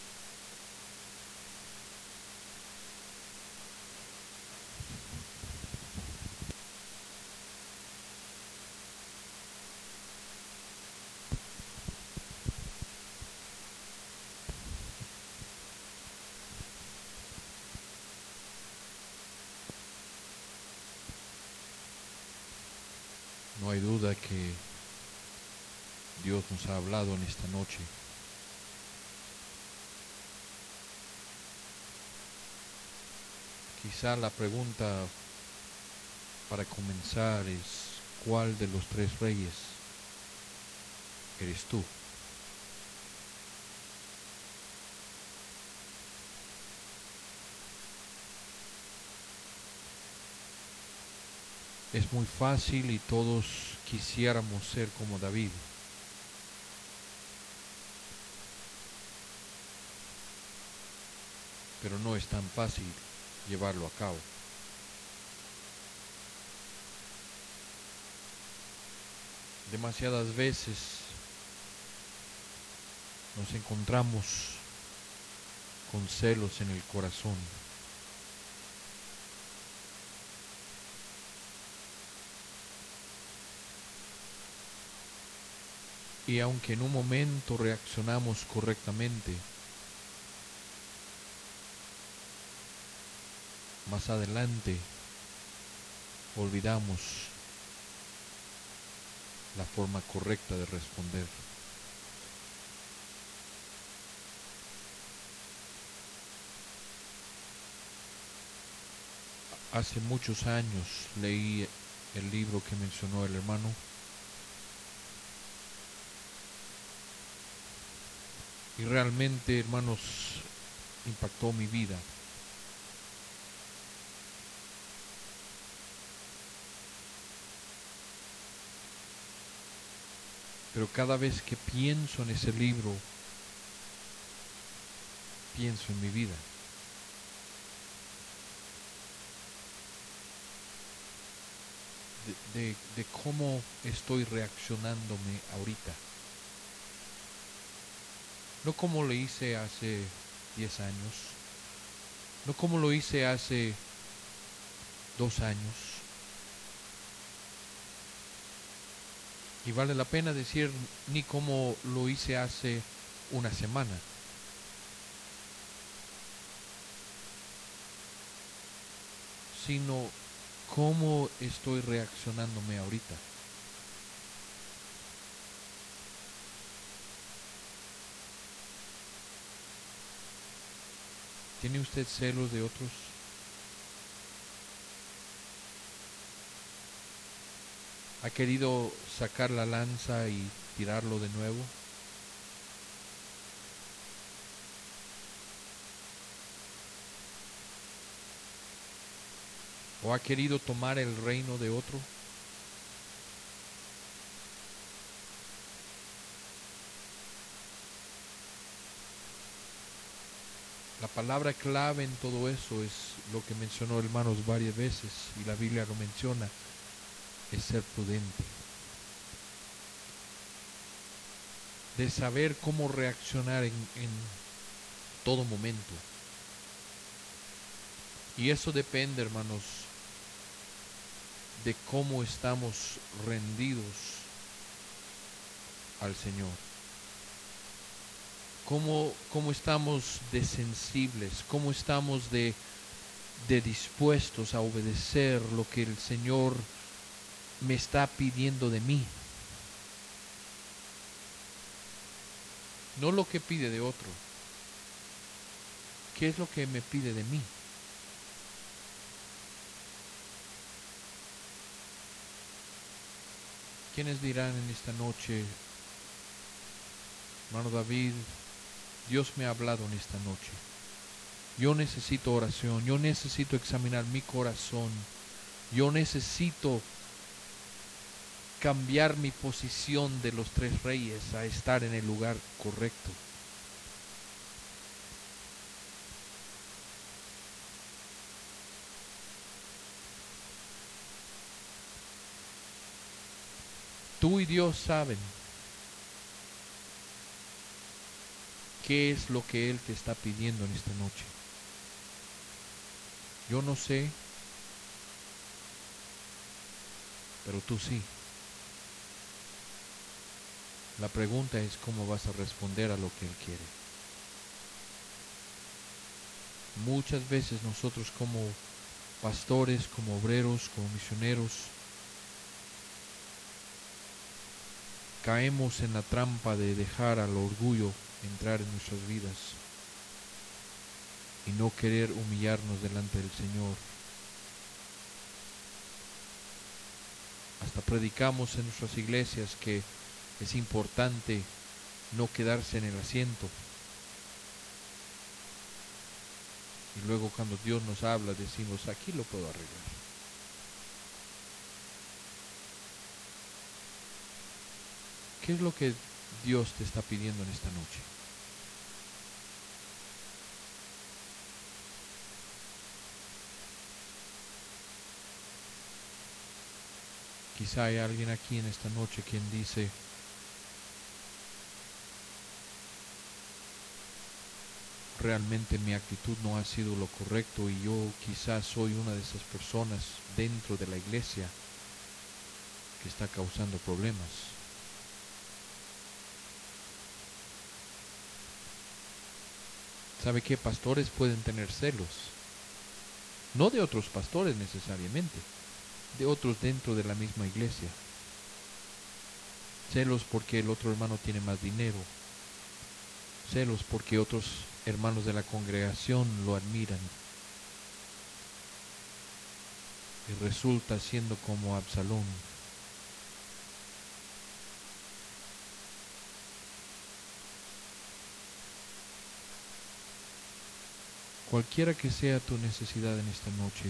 No hay duda que Dios nos ha hablado en esta noche. Quizá la pregunta para comenzar es: ¿cuál de los tres reyes eres tú? Es muy fácil y todos quisiéramos ser como David. Pero no es tan fácil llevarlo a cabo. Demasiadas veces nos encontramos con celos en el corazón. Y aunque en un momento reaccionamos correctamente, más adelante olvidamos la forma correcta de responder. Hace muchos años leí el libro que mencionó el hermano. Y realmente, hermanos, impactó mi vida. Pero cada vez que pienso en ese libro, pienso en mi vida. De, de, de cómo estoy reaccionándome ahorita. No como lo hice hace diez años, no como lo hice hace dos años. Y vale la pena decir ni como lo hice hace una semana. Sino cómo estoy reaccionándome ahorita. ¿Tiene usted celos de otros? ¿Ha querido sacar la lanza y tirarlo de nuevo? ¿O ha querido tomar el reino de otro? La palabra clave en todo eso es lo que mencionó hermanos varias veces, y la Biblia lo menciona, es ser prudente. De saber cómo reaccionar en, en todo momento. Y eso depende, hermanos, de cómo estamos rendidos al Señor. Cómo, cómo estamos de sensibles, cómo estamos de, de dispuestos a obedecer lo que el Señor me está pidiendo de mí. No lo que pide de otro. ¿Qué es lo que me pide de mí? ¿Quiénes dirán en esta noche, hermano David, Dios me ha hablado en esta noche? Yo necesito oración, yo necesito examinar mi corazón, yo necesito cambiar mi posición de los tres reyes a estar en el lugar correcto. Tú y Dios saben qué es lo que Él te está pidiendo en esta noche. Yo no sé, pero tú sí. La pregunta es cómo vas a responder a lo que Él quiere. Muchas veces nosotros como pastores, como obreros, como misioneros, caemos en la trampa de dejar al orgullo entrar en nuestras vidas y no querer humillarnos delante del Señor. Hasta predicamos en nuestras iglesias que es importante no quedarse en el asiento. Y luego cuando Dios nos habla decimos, aquí lo puedo arreglar. ¿Qué es lo que Dios te está pidiendo en esta noche? Quizá hay alguien aquí en esta noche quien dice, realmente mi actitud no ha sido lo correcto y yo quizás soy una de esas personas dentro de la iglesia que está causando problemas. ¿Sabe qué? Pastores pueden tener celos, no de otros pastores necesariamente, de otros dentro de la misma iglesia. Celos porque el otro hermano tiene más dinero, celos porque otros hermanos de la congregación lo admiran y resulta siendo como Absalón. Cualquiera que sea tu necesidad en esta noche,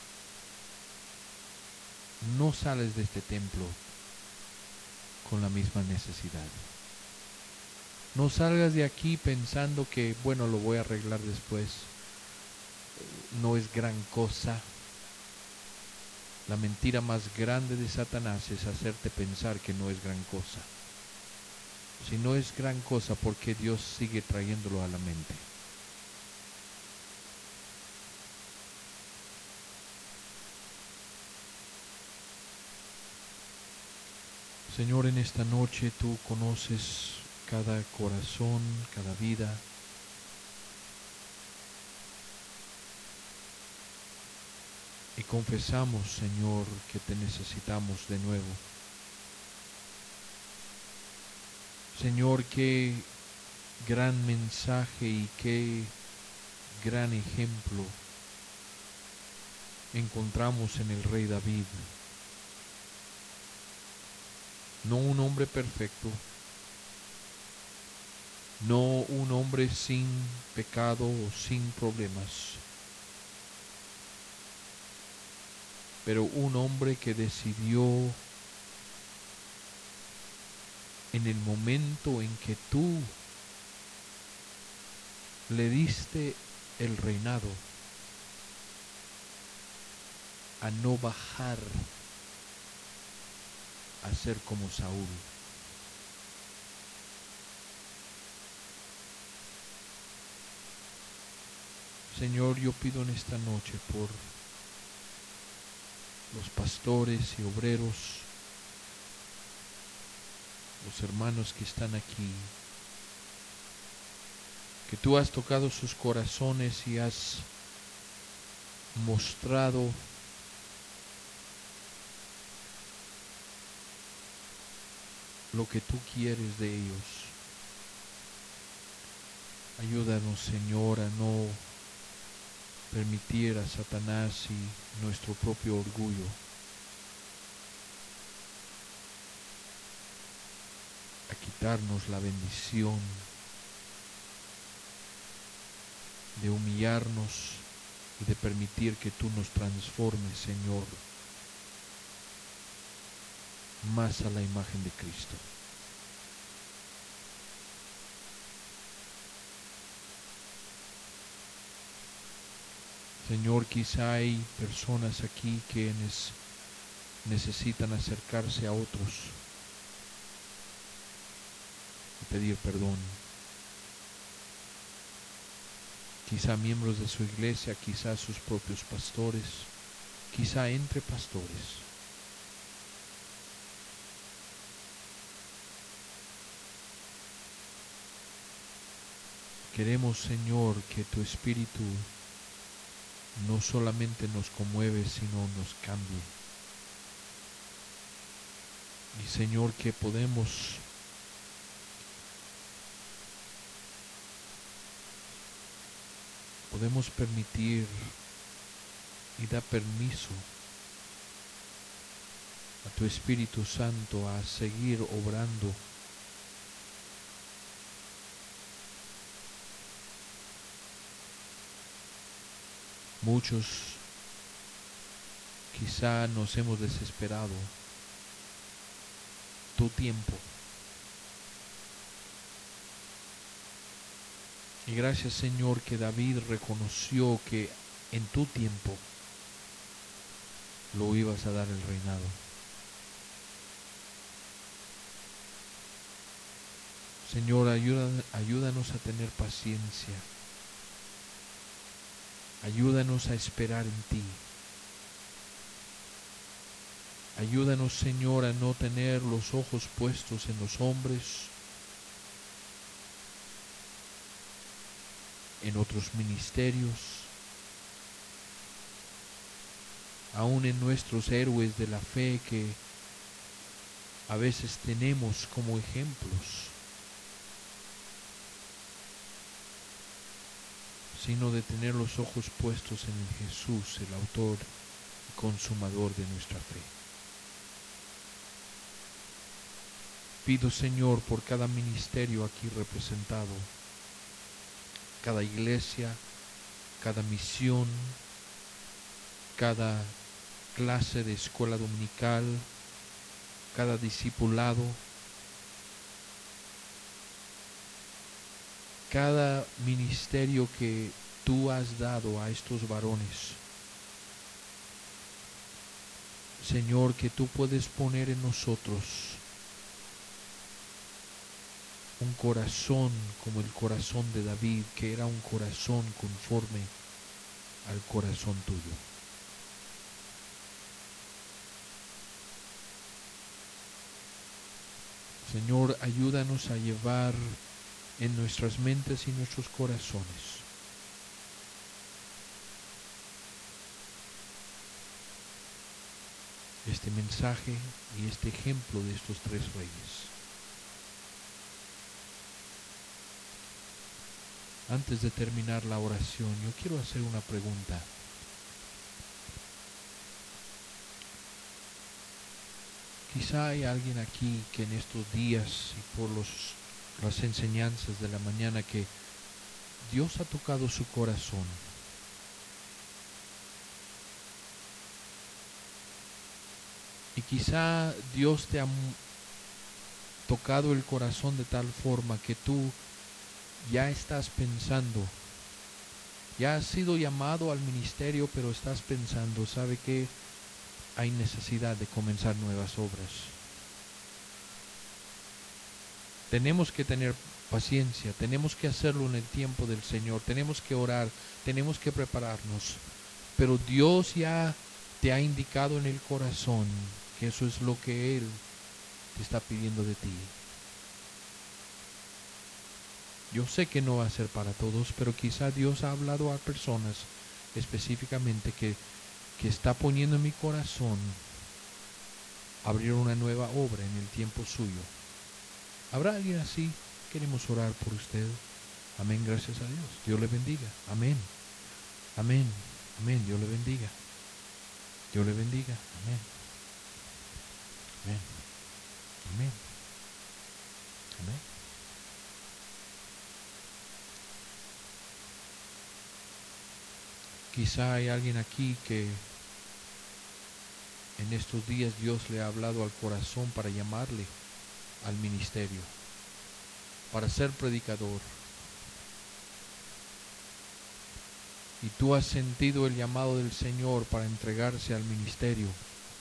no sales de este templo con la misma necesidad. No salgas de aquí pensando que, bueno, lo voy a arreglar después. No es gran cosa. La mentira más grande de Satanás es hacerte pensar que no es gran cosa. Si no es gran cosa, ¿por qué Dios sigue trayéndolo a la mente? Señor, en esta noche tú conoces cada corazón, cada vida. Y confesamos, Señor, que te necesitamos de nuevo. Señor, qué gran mensaje y qué gran ejemplo encontramos en el rey David. No un hombre perfecto, no un hombre sin pecado o sin problemas, pero un hombre que decidió en el momento en que tú le diste el reinado a no bajar a ser como Saúl. Señor, yo pido en esta noche por los pastores y obreros, los hermanos que están aquí, que tú has tocado sus corazones y has mostrado lo que tú quieres de ellos. Ayúdanos, Señor, a no permitir a Satanás y nuestro propio orgullo a quitarnos la bendición de humillarnos y de permitir que tú nos transformes, Señor, más a la imagen de Cristo. Señor, quizá hay personas aquí que necesitan acercarse a otros y pedir perdón. Quizá miembros de su iglesia, quizá sus propios pastores, quizá entre pastores. Queremos, Señor, que tu Espíritu no solamente nos conmueve, sino nos cambie. Y, Señor, que podemos podemos permitir y dar permiso a tu Espíritu Santo a seguir obrando Muchos quizá nos hemos desesperado. Tu tiempo. Y gracias, Señor, que David reconoció que en tu tiempo lo ibas a dar el reinado. Señor, ayuda, ayúdanos a tener paciencia. Ayúdanos a esperar en ti. Ayúdanos, Señor, a no tener los ojos puestos en los hombres, en otros ministerios, aún en nuestros héroes de la fe que a veces tenemos como ejemplos, sino de tener los ojos puestos en el Jesús, el autor y consumador de nuestra fe. Pido, Señor, por cada ministerio aquí representado, cada iglesia, cada misión, cada clase de escuela dominical, cada discipulado, cada ministerio que tú has dado a estos varones. Señor, que tú puedes poner en nosotros un corazón como el corazón de David, que era un corazón conforme al corazón tuyo. Señor, ayúdanos a llevar en nuestras mentes y nuestros corazones este mensaje y este ejemplo de estos tres reyes. Antes de terminar la oración, yo quiero hacer una pregunta. Quizá hay alguien aquí que en estos días y por los, las enseñanzas de la mañana que Dios ha tocado su corazón. Y quizá Dios te ha tocado el corazón de tal forma que tú ya estás pensando, ya has sido llamado al ministerio, pero estás pensando, ¿sabe qué? Hay necesidad de comenzar nuevas obras. Tenemos que tener paciencia, tenemos que hacerlo en el tiempo del Señor, tenemos que orar, tenemos que prepararnos, pero Dios ya te ha indicado en el corazón que eso es lo que Él te está pidiendo de ti. Yo sé que no va a ser para todos, pero quizá Dios ha hablado a personas específicamente que, que está poniendo en mi corazón abrir una nueva obra en el tiempo suyo. ¿Habrá alguien así? Queremos orar por usted. Amén, gracias a Dios. Dios le bendiga. Amén. Amén, amén, Dios le bendiga. Dios le bendiga, amén. Amén, amén, amén. Quizá hay alguien aquí que en estos días Dios le ha hablado al corazón para llamarle al ministerio, para ser predicador. Y tú has sentido el llamado del Señor para entregarse al ministerio.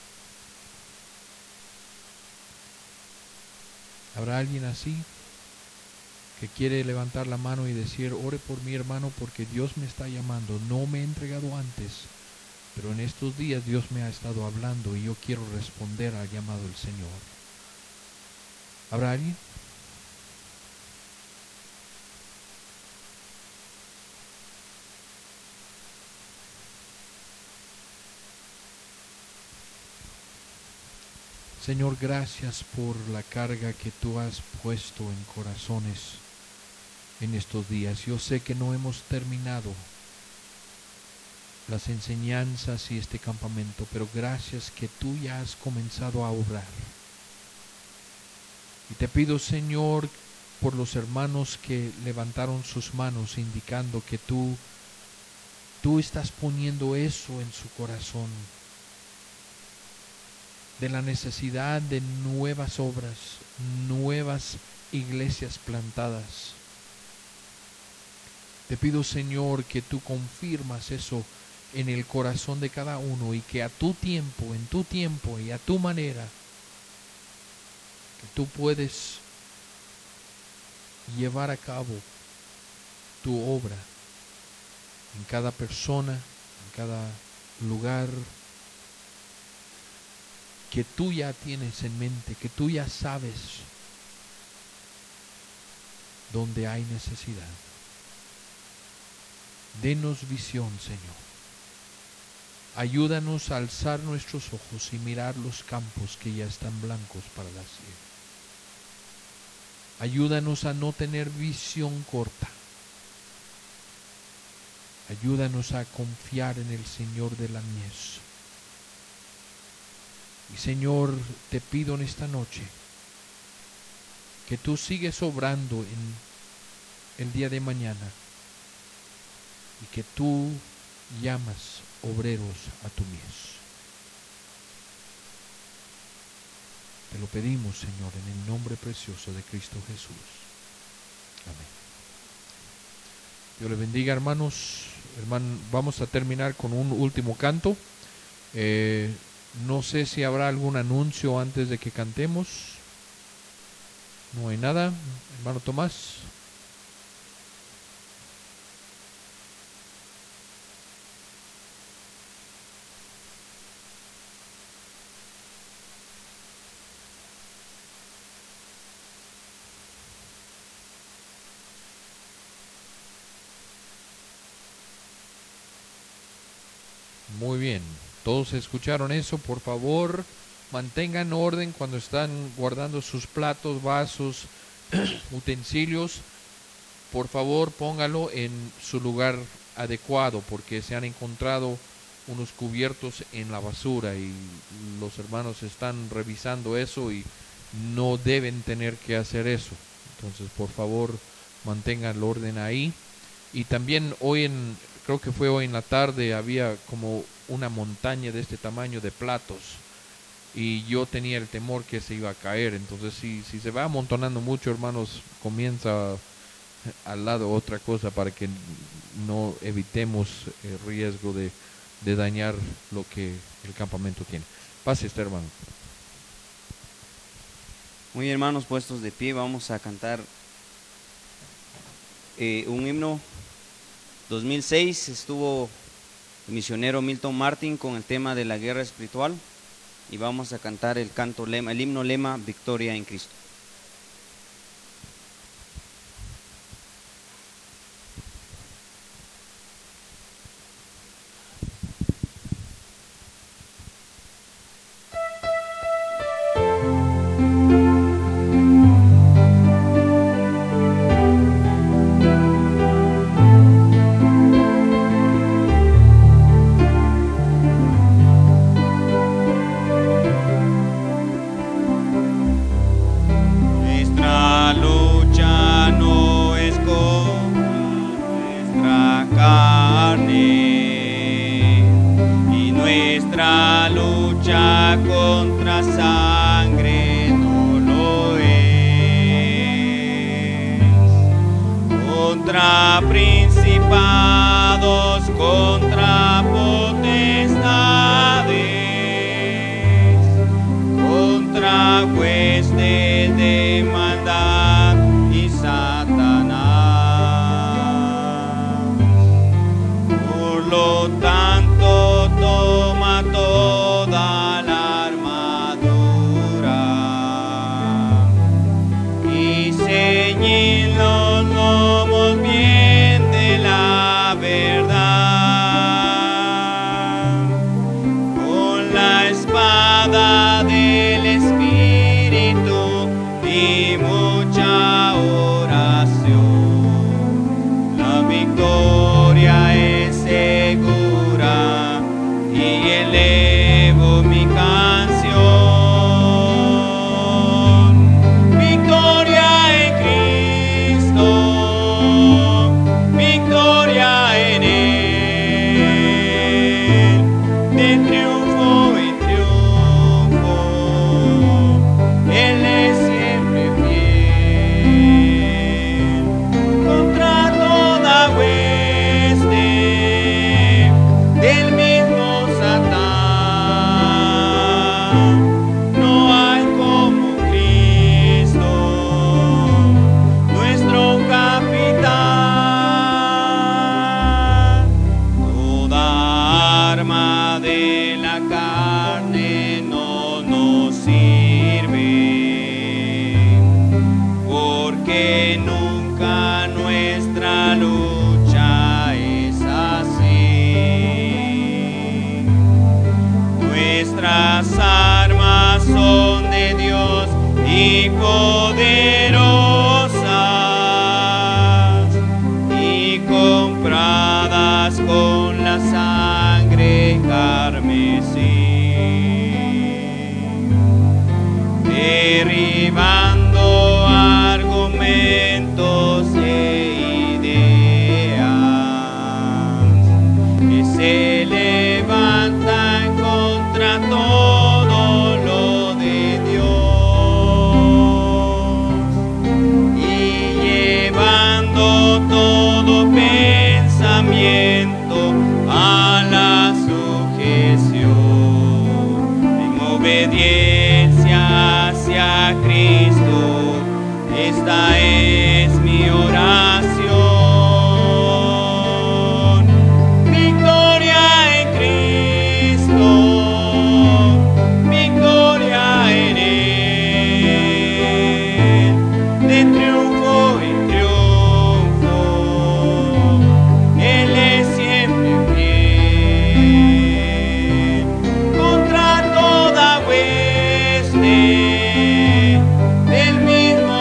¿Habrá alguien así que quiere levantar la mano y decir, ore por mi hermano porque Dios me está llamando? No me he entregado antes, pero en estos días Dios me ha estado hablando y yo quiero responder al llamado del Señor. ¿Habrá alguien? Señor, gracias por la carga que tú has puesto en corazones en estos días. Yo sé que no hemos terminado las enseñanzas y este campamento, pero gracias que tú ya has comenzado a obrar. Y te pido, Señor, por los hermanos que levantaron sus manos indicando que tú, tú estás poniendo eso en su corazón, de la necesidad de nuevas obras, nuevas iglesias plantadas. Te pido, Señor, que tú confirmas eso en el corazón de cada uno y que a tu tiempo, en tu tiempo y a tu manera, que tú puedes llevar a cabo tu obra en cada persona, en cada lugar que tú ya tienes en mente, que tú ya sabes donde hay necesidad. Denos visión, Señor. Ayúdanos a alzar nuestros ojos y mirar los campos que ya están blancos para la siega. Ayúdanos a no tener visión corta. Ayúdanos a confiar en el Señor de la mies. Y Señor, te pido en esta noche que tú sigues obrando en el día de mañana y que tú llamas obreros a tu mies. Te lo pedimos, Señor, en el nombre precioso de Cristo Jesús. Amén. Dios le bendiga, hermanos. Hermano, vamos a terminar con un último canto. Eh, No sé si habrá algún anuncio antes de que cantemos. No hay nada. Hermano Tomás. Muy bien. Todos escucharon eso. Por favor, mantengan orden cuando están guardando sus platos, vasos, utensilios. Por favor, póngalo en su lugar adecuado, porque se han encontrado unos cubiertos en la basura y los hermanos están revisando eso y no deben tener que hacer eso. Entonces, por favor, mantengan el orden ahí. Y también hoy en, creo que fue hoy en la tarde, había como una montaña de este tamaño de platos y yo tenía el temor que se iba a caer. Entonces si, si se va amontonando mucho, hermanos, comienza al lado otra cosa para que no evitemos el riesgo de, de dañar lo que el campamento tiene. Pase este hermano. Muy bien, hermanos, puestos de pie, vamos a cantar eh, un himno. dos mil seis estuvo el misionero Milton Martin con el tema de la guerra espiritual y vamos a cantar el canto lema, el himno lema Victoria en Cristo. Nuestra lucha contra sangre no lo es, contra principados, contra potestades, contra huestes de maldad y Satanás. Por lo tanto, toma toda la armadura y ceñid los lomos bien de la verdad, con la espada del Espíritu y mucha oración. La victoria es segura y elevo mi canción. Victoria en Cristo, victoria en Él, de triunfo en triunfo, Él es siempre fiel. Contra toda hueste del mismo Satán, no hay como Cristo, nuestro capitán. Toda arma de la carne no nos sirve, porque nunca nuestra lucha es así. Nuestras armas son de Dios y poderosas y compradas con la sangre carmesí, derribando argumentos e ideas que se levantan contra todo lo de Dios y llevando todo pensamiento a la sujeción en obediencia hacia Cristo. Esta es mi oración. Victoria en Cristo, victoria en Él, de triunfo en triunfo, Él es siempre fiel. Contra toda hueste del mismo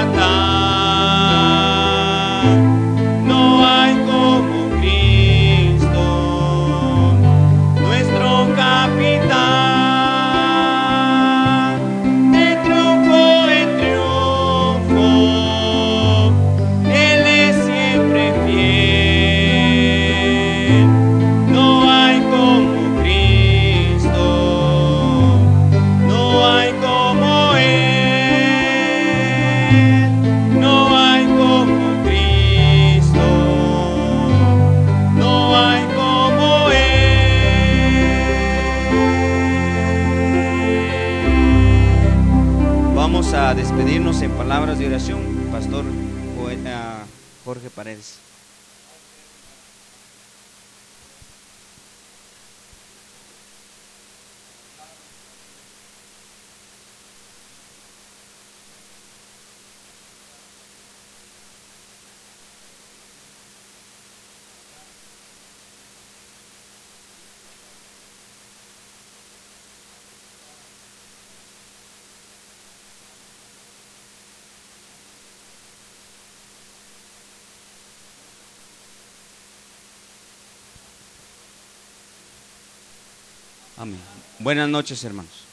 Satán, no hay como Cristo, nuestro capitán. De triunfo en triunfo, Él es siempre fiel. No hay como Cristo, no hay como Él, no hay como Cristo, no hay como Él. Vamos a despedirnos en palabras de oración, Pastor poeta Jorge Paredes. Amén. Buenas noches, hermanos.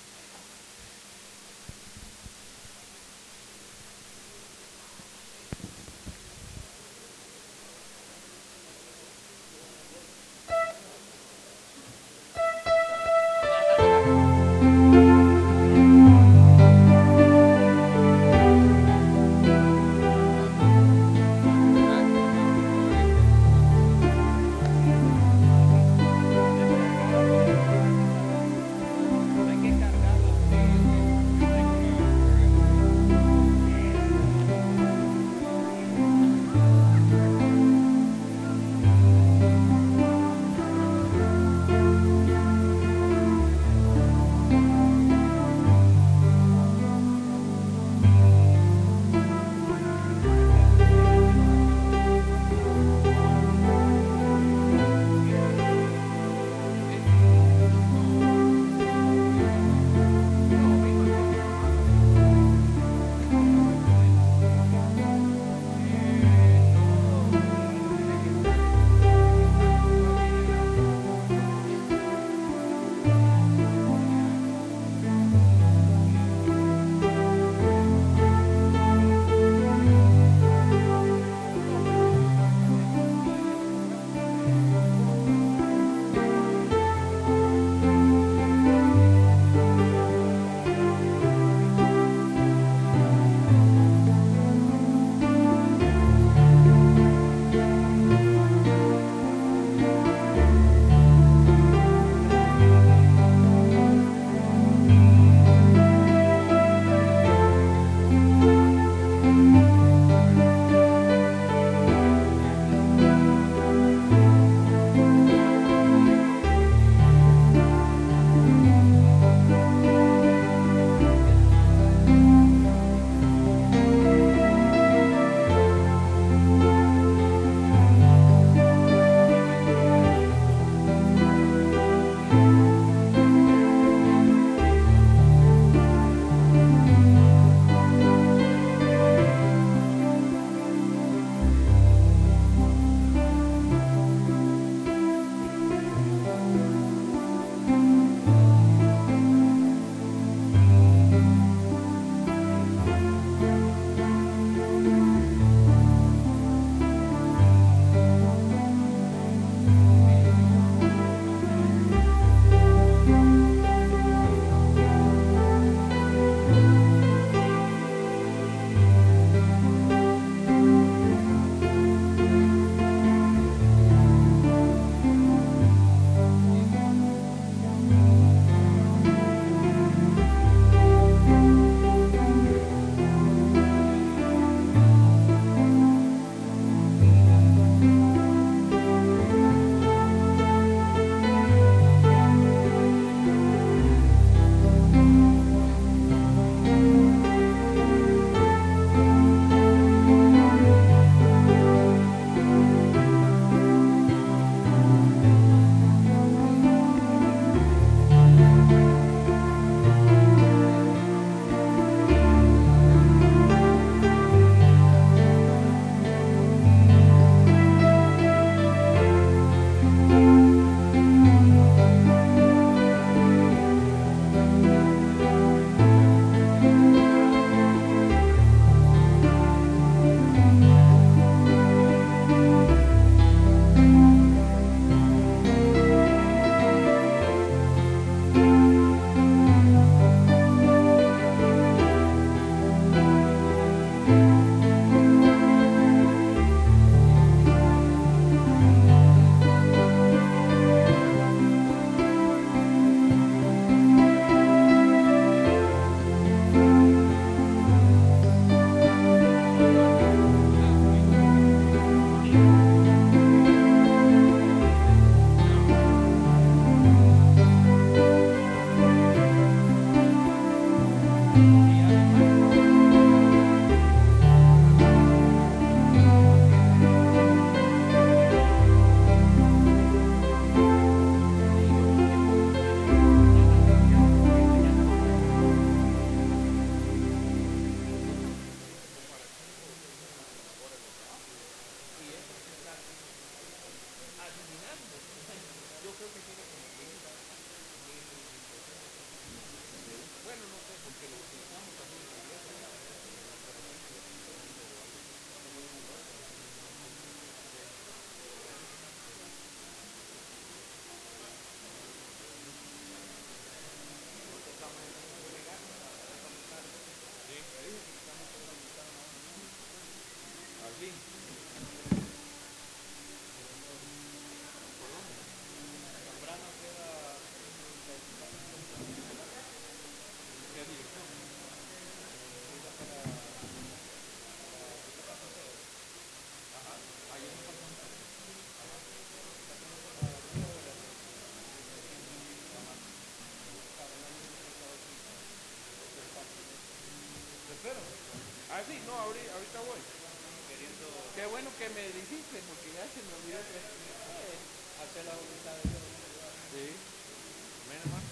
espero. Ah, sí, no, ahorita, ahorita voy. Qué bueno que me dijiste, porque ya se me olvidó que... Eh, hacer la voluntad de Dios. Sí. Amén, hermano.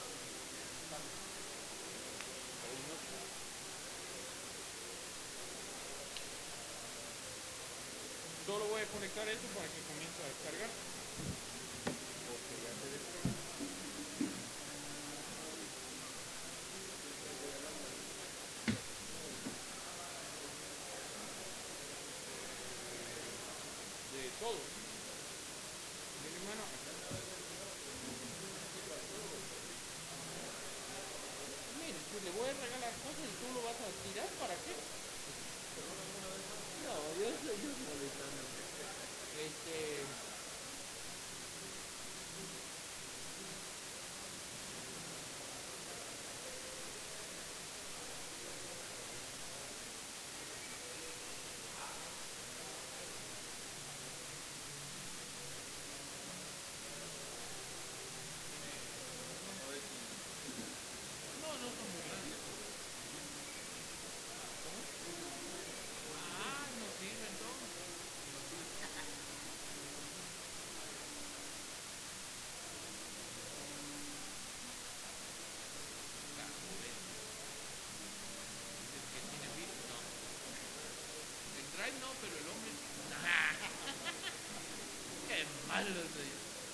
Solo voy a conectar esto para que comience a descargar. Porque ya se descargó. De todo. Bien, hermano. Mire, si le voy a regalar cosas y tú lo vas a tirar, ¿para qué? No, yo soy yo molestando. Este... No, no son muy grandes. ¿Cómo? Ah, no sirven todos. Caso de... Dices que tiene virus, no. El drive no, pero el hombre sí. Qué malo soy.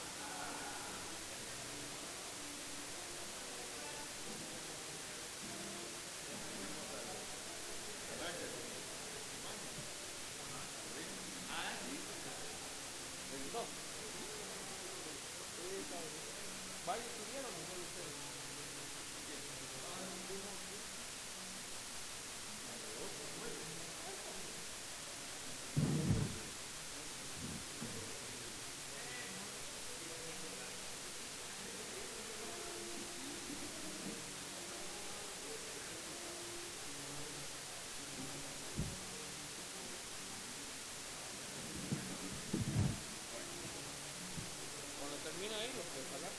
Ah, sí. El dos. ¿Varios tuvieron o solo ustedes? Cuando termina ahí lo puedes hablar.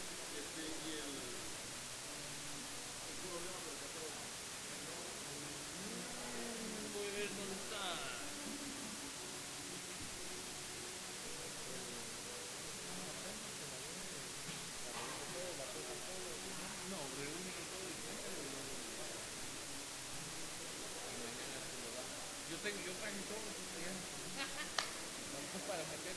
Mm, voy a ver dónde está. No, reúne todo y cuéntale y luego lo da. Y mañana se lo da. Yo tengo, yo traje todo eso ya. No para meter.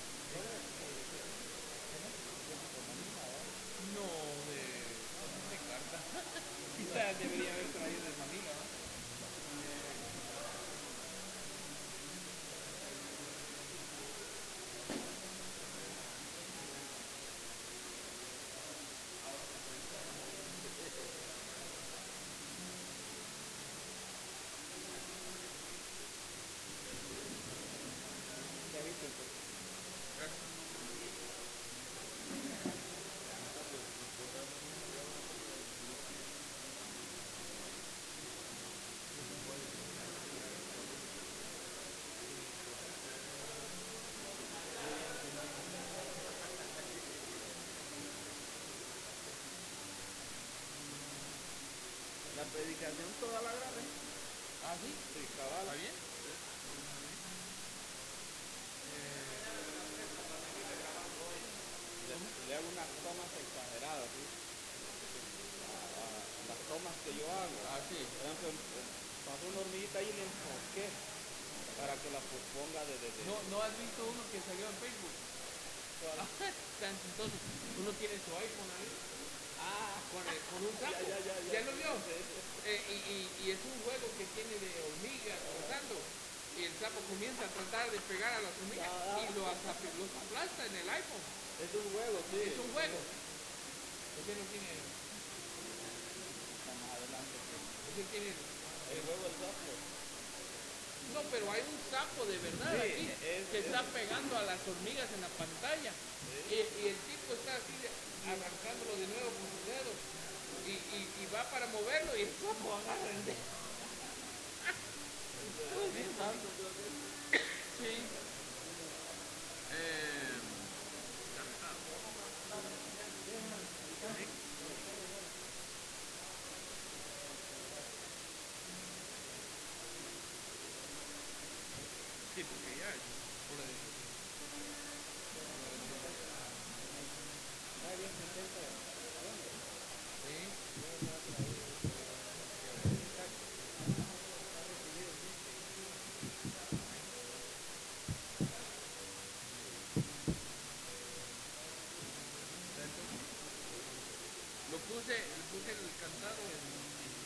No, de, de carta. Quizás debería haber traído de Manila, ¿no? Ya viste entonces. Gracias. La predicación toda la grabé. Ah, sí. Sí, cabal. ¿Está bien? Le, le hago unas tomas exageradas, ¿sí? A, a las tomas que yo hago. Ah, sí. Por ejemplo, pasó una hormiguita ahí y le enfoqué para que la ponga de, de, de... ¿No, ¿No has visto uno que salió en Facebook? Tan chistoso. Uno tiene su iPhone ahí. Ah, con, el, con un sapo. Ya, ya, ya, ya. ¿Ya lo vio? Eh, y, y, y es un juego que tiene de hormigas cazando. Y el sapo comienza a tratar de pegar a las hormigas ah, y lo los aplasta en el iPhone. Es un juego, sí. Es un juego. Ese no tiene... Está más adelante. Ese tiene... El juego del sapo. No, pero hay un sapo de verdad sí, aquí es, que es, está pegando a las hormigas en la pantalla. Sí. Y, y el tipo está así de, arrancándolo de nuevo con sus dedos. Y, y, y va para moverlo y el sapo agarra el dedo. Sí. Eh, puse el cantado en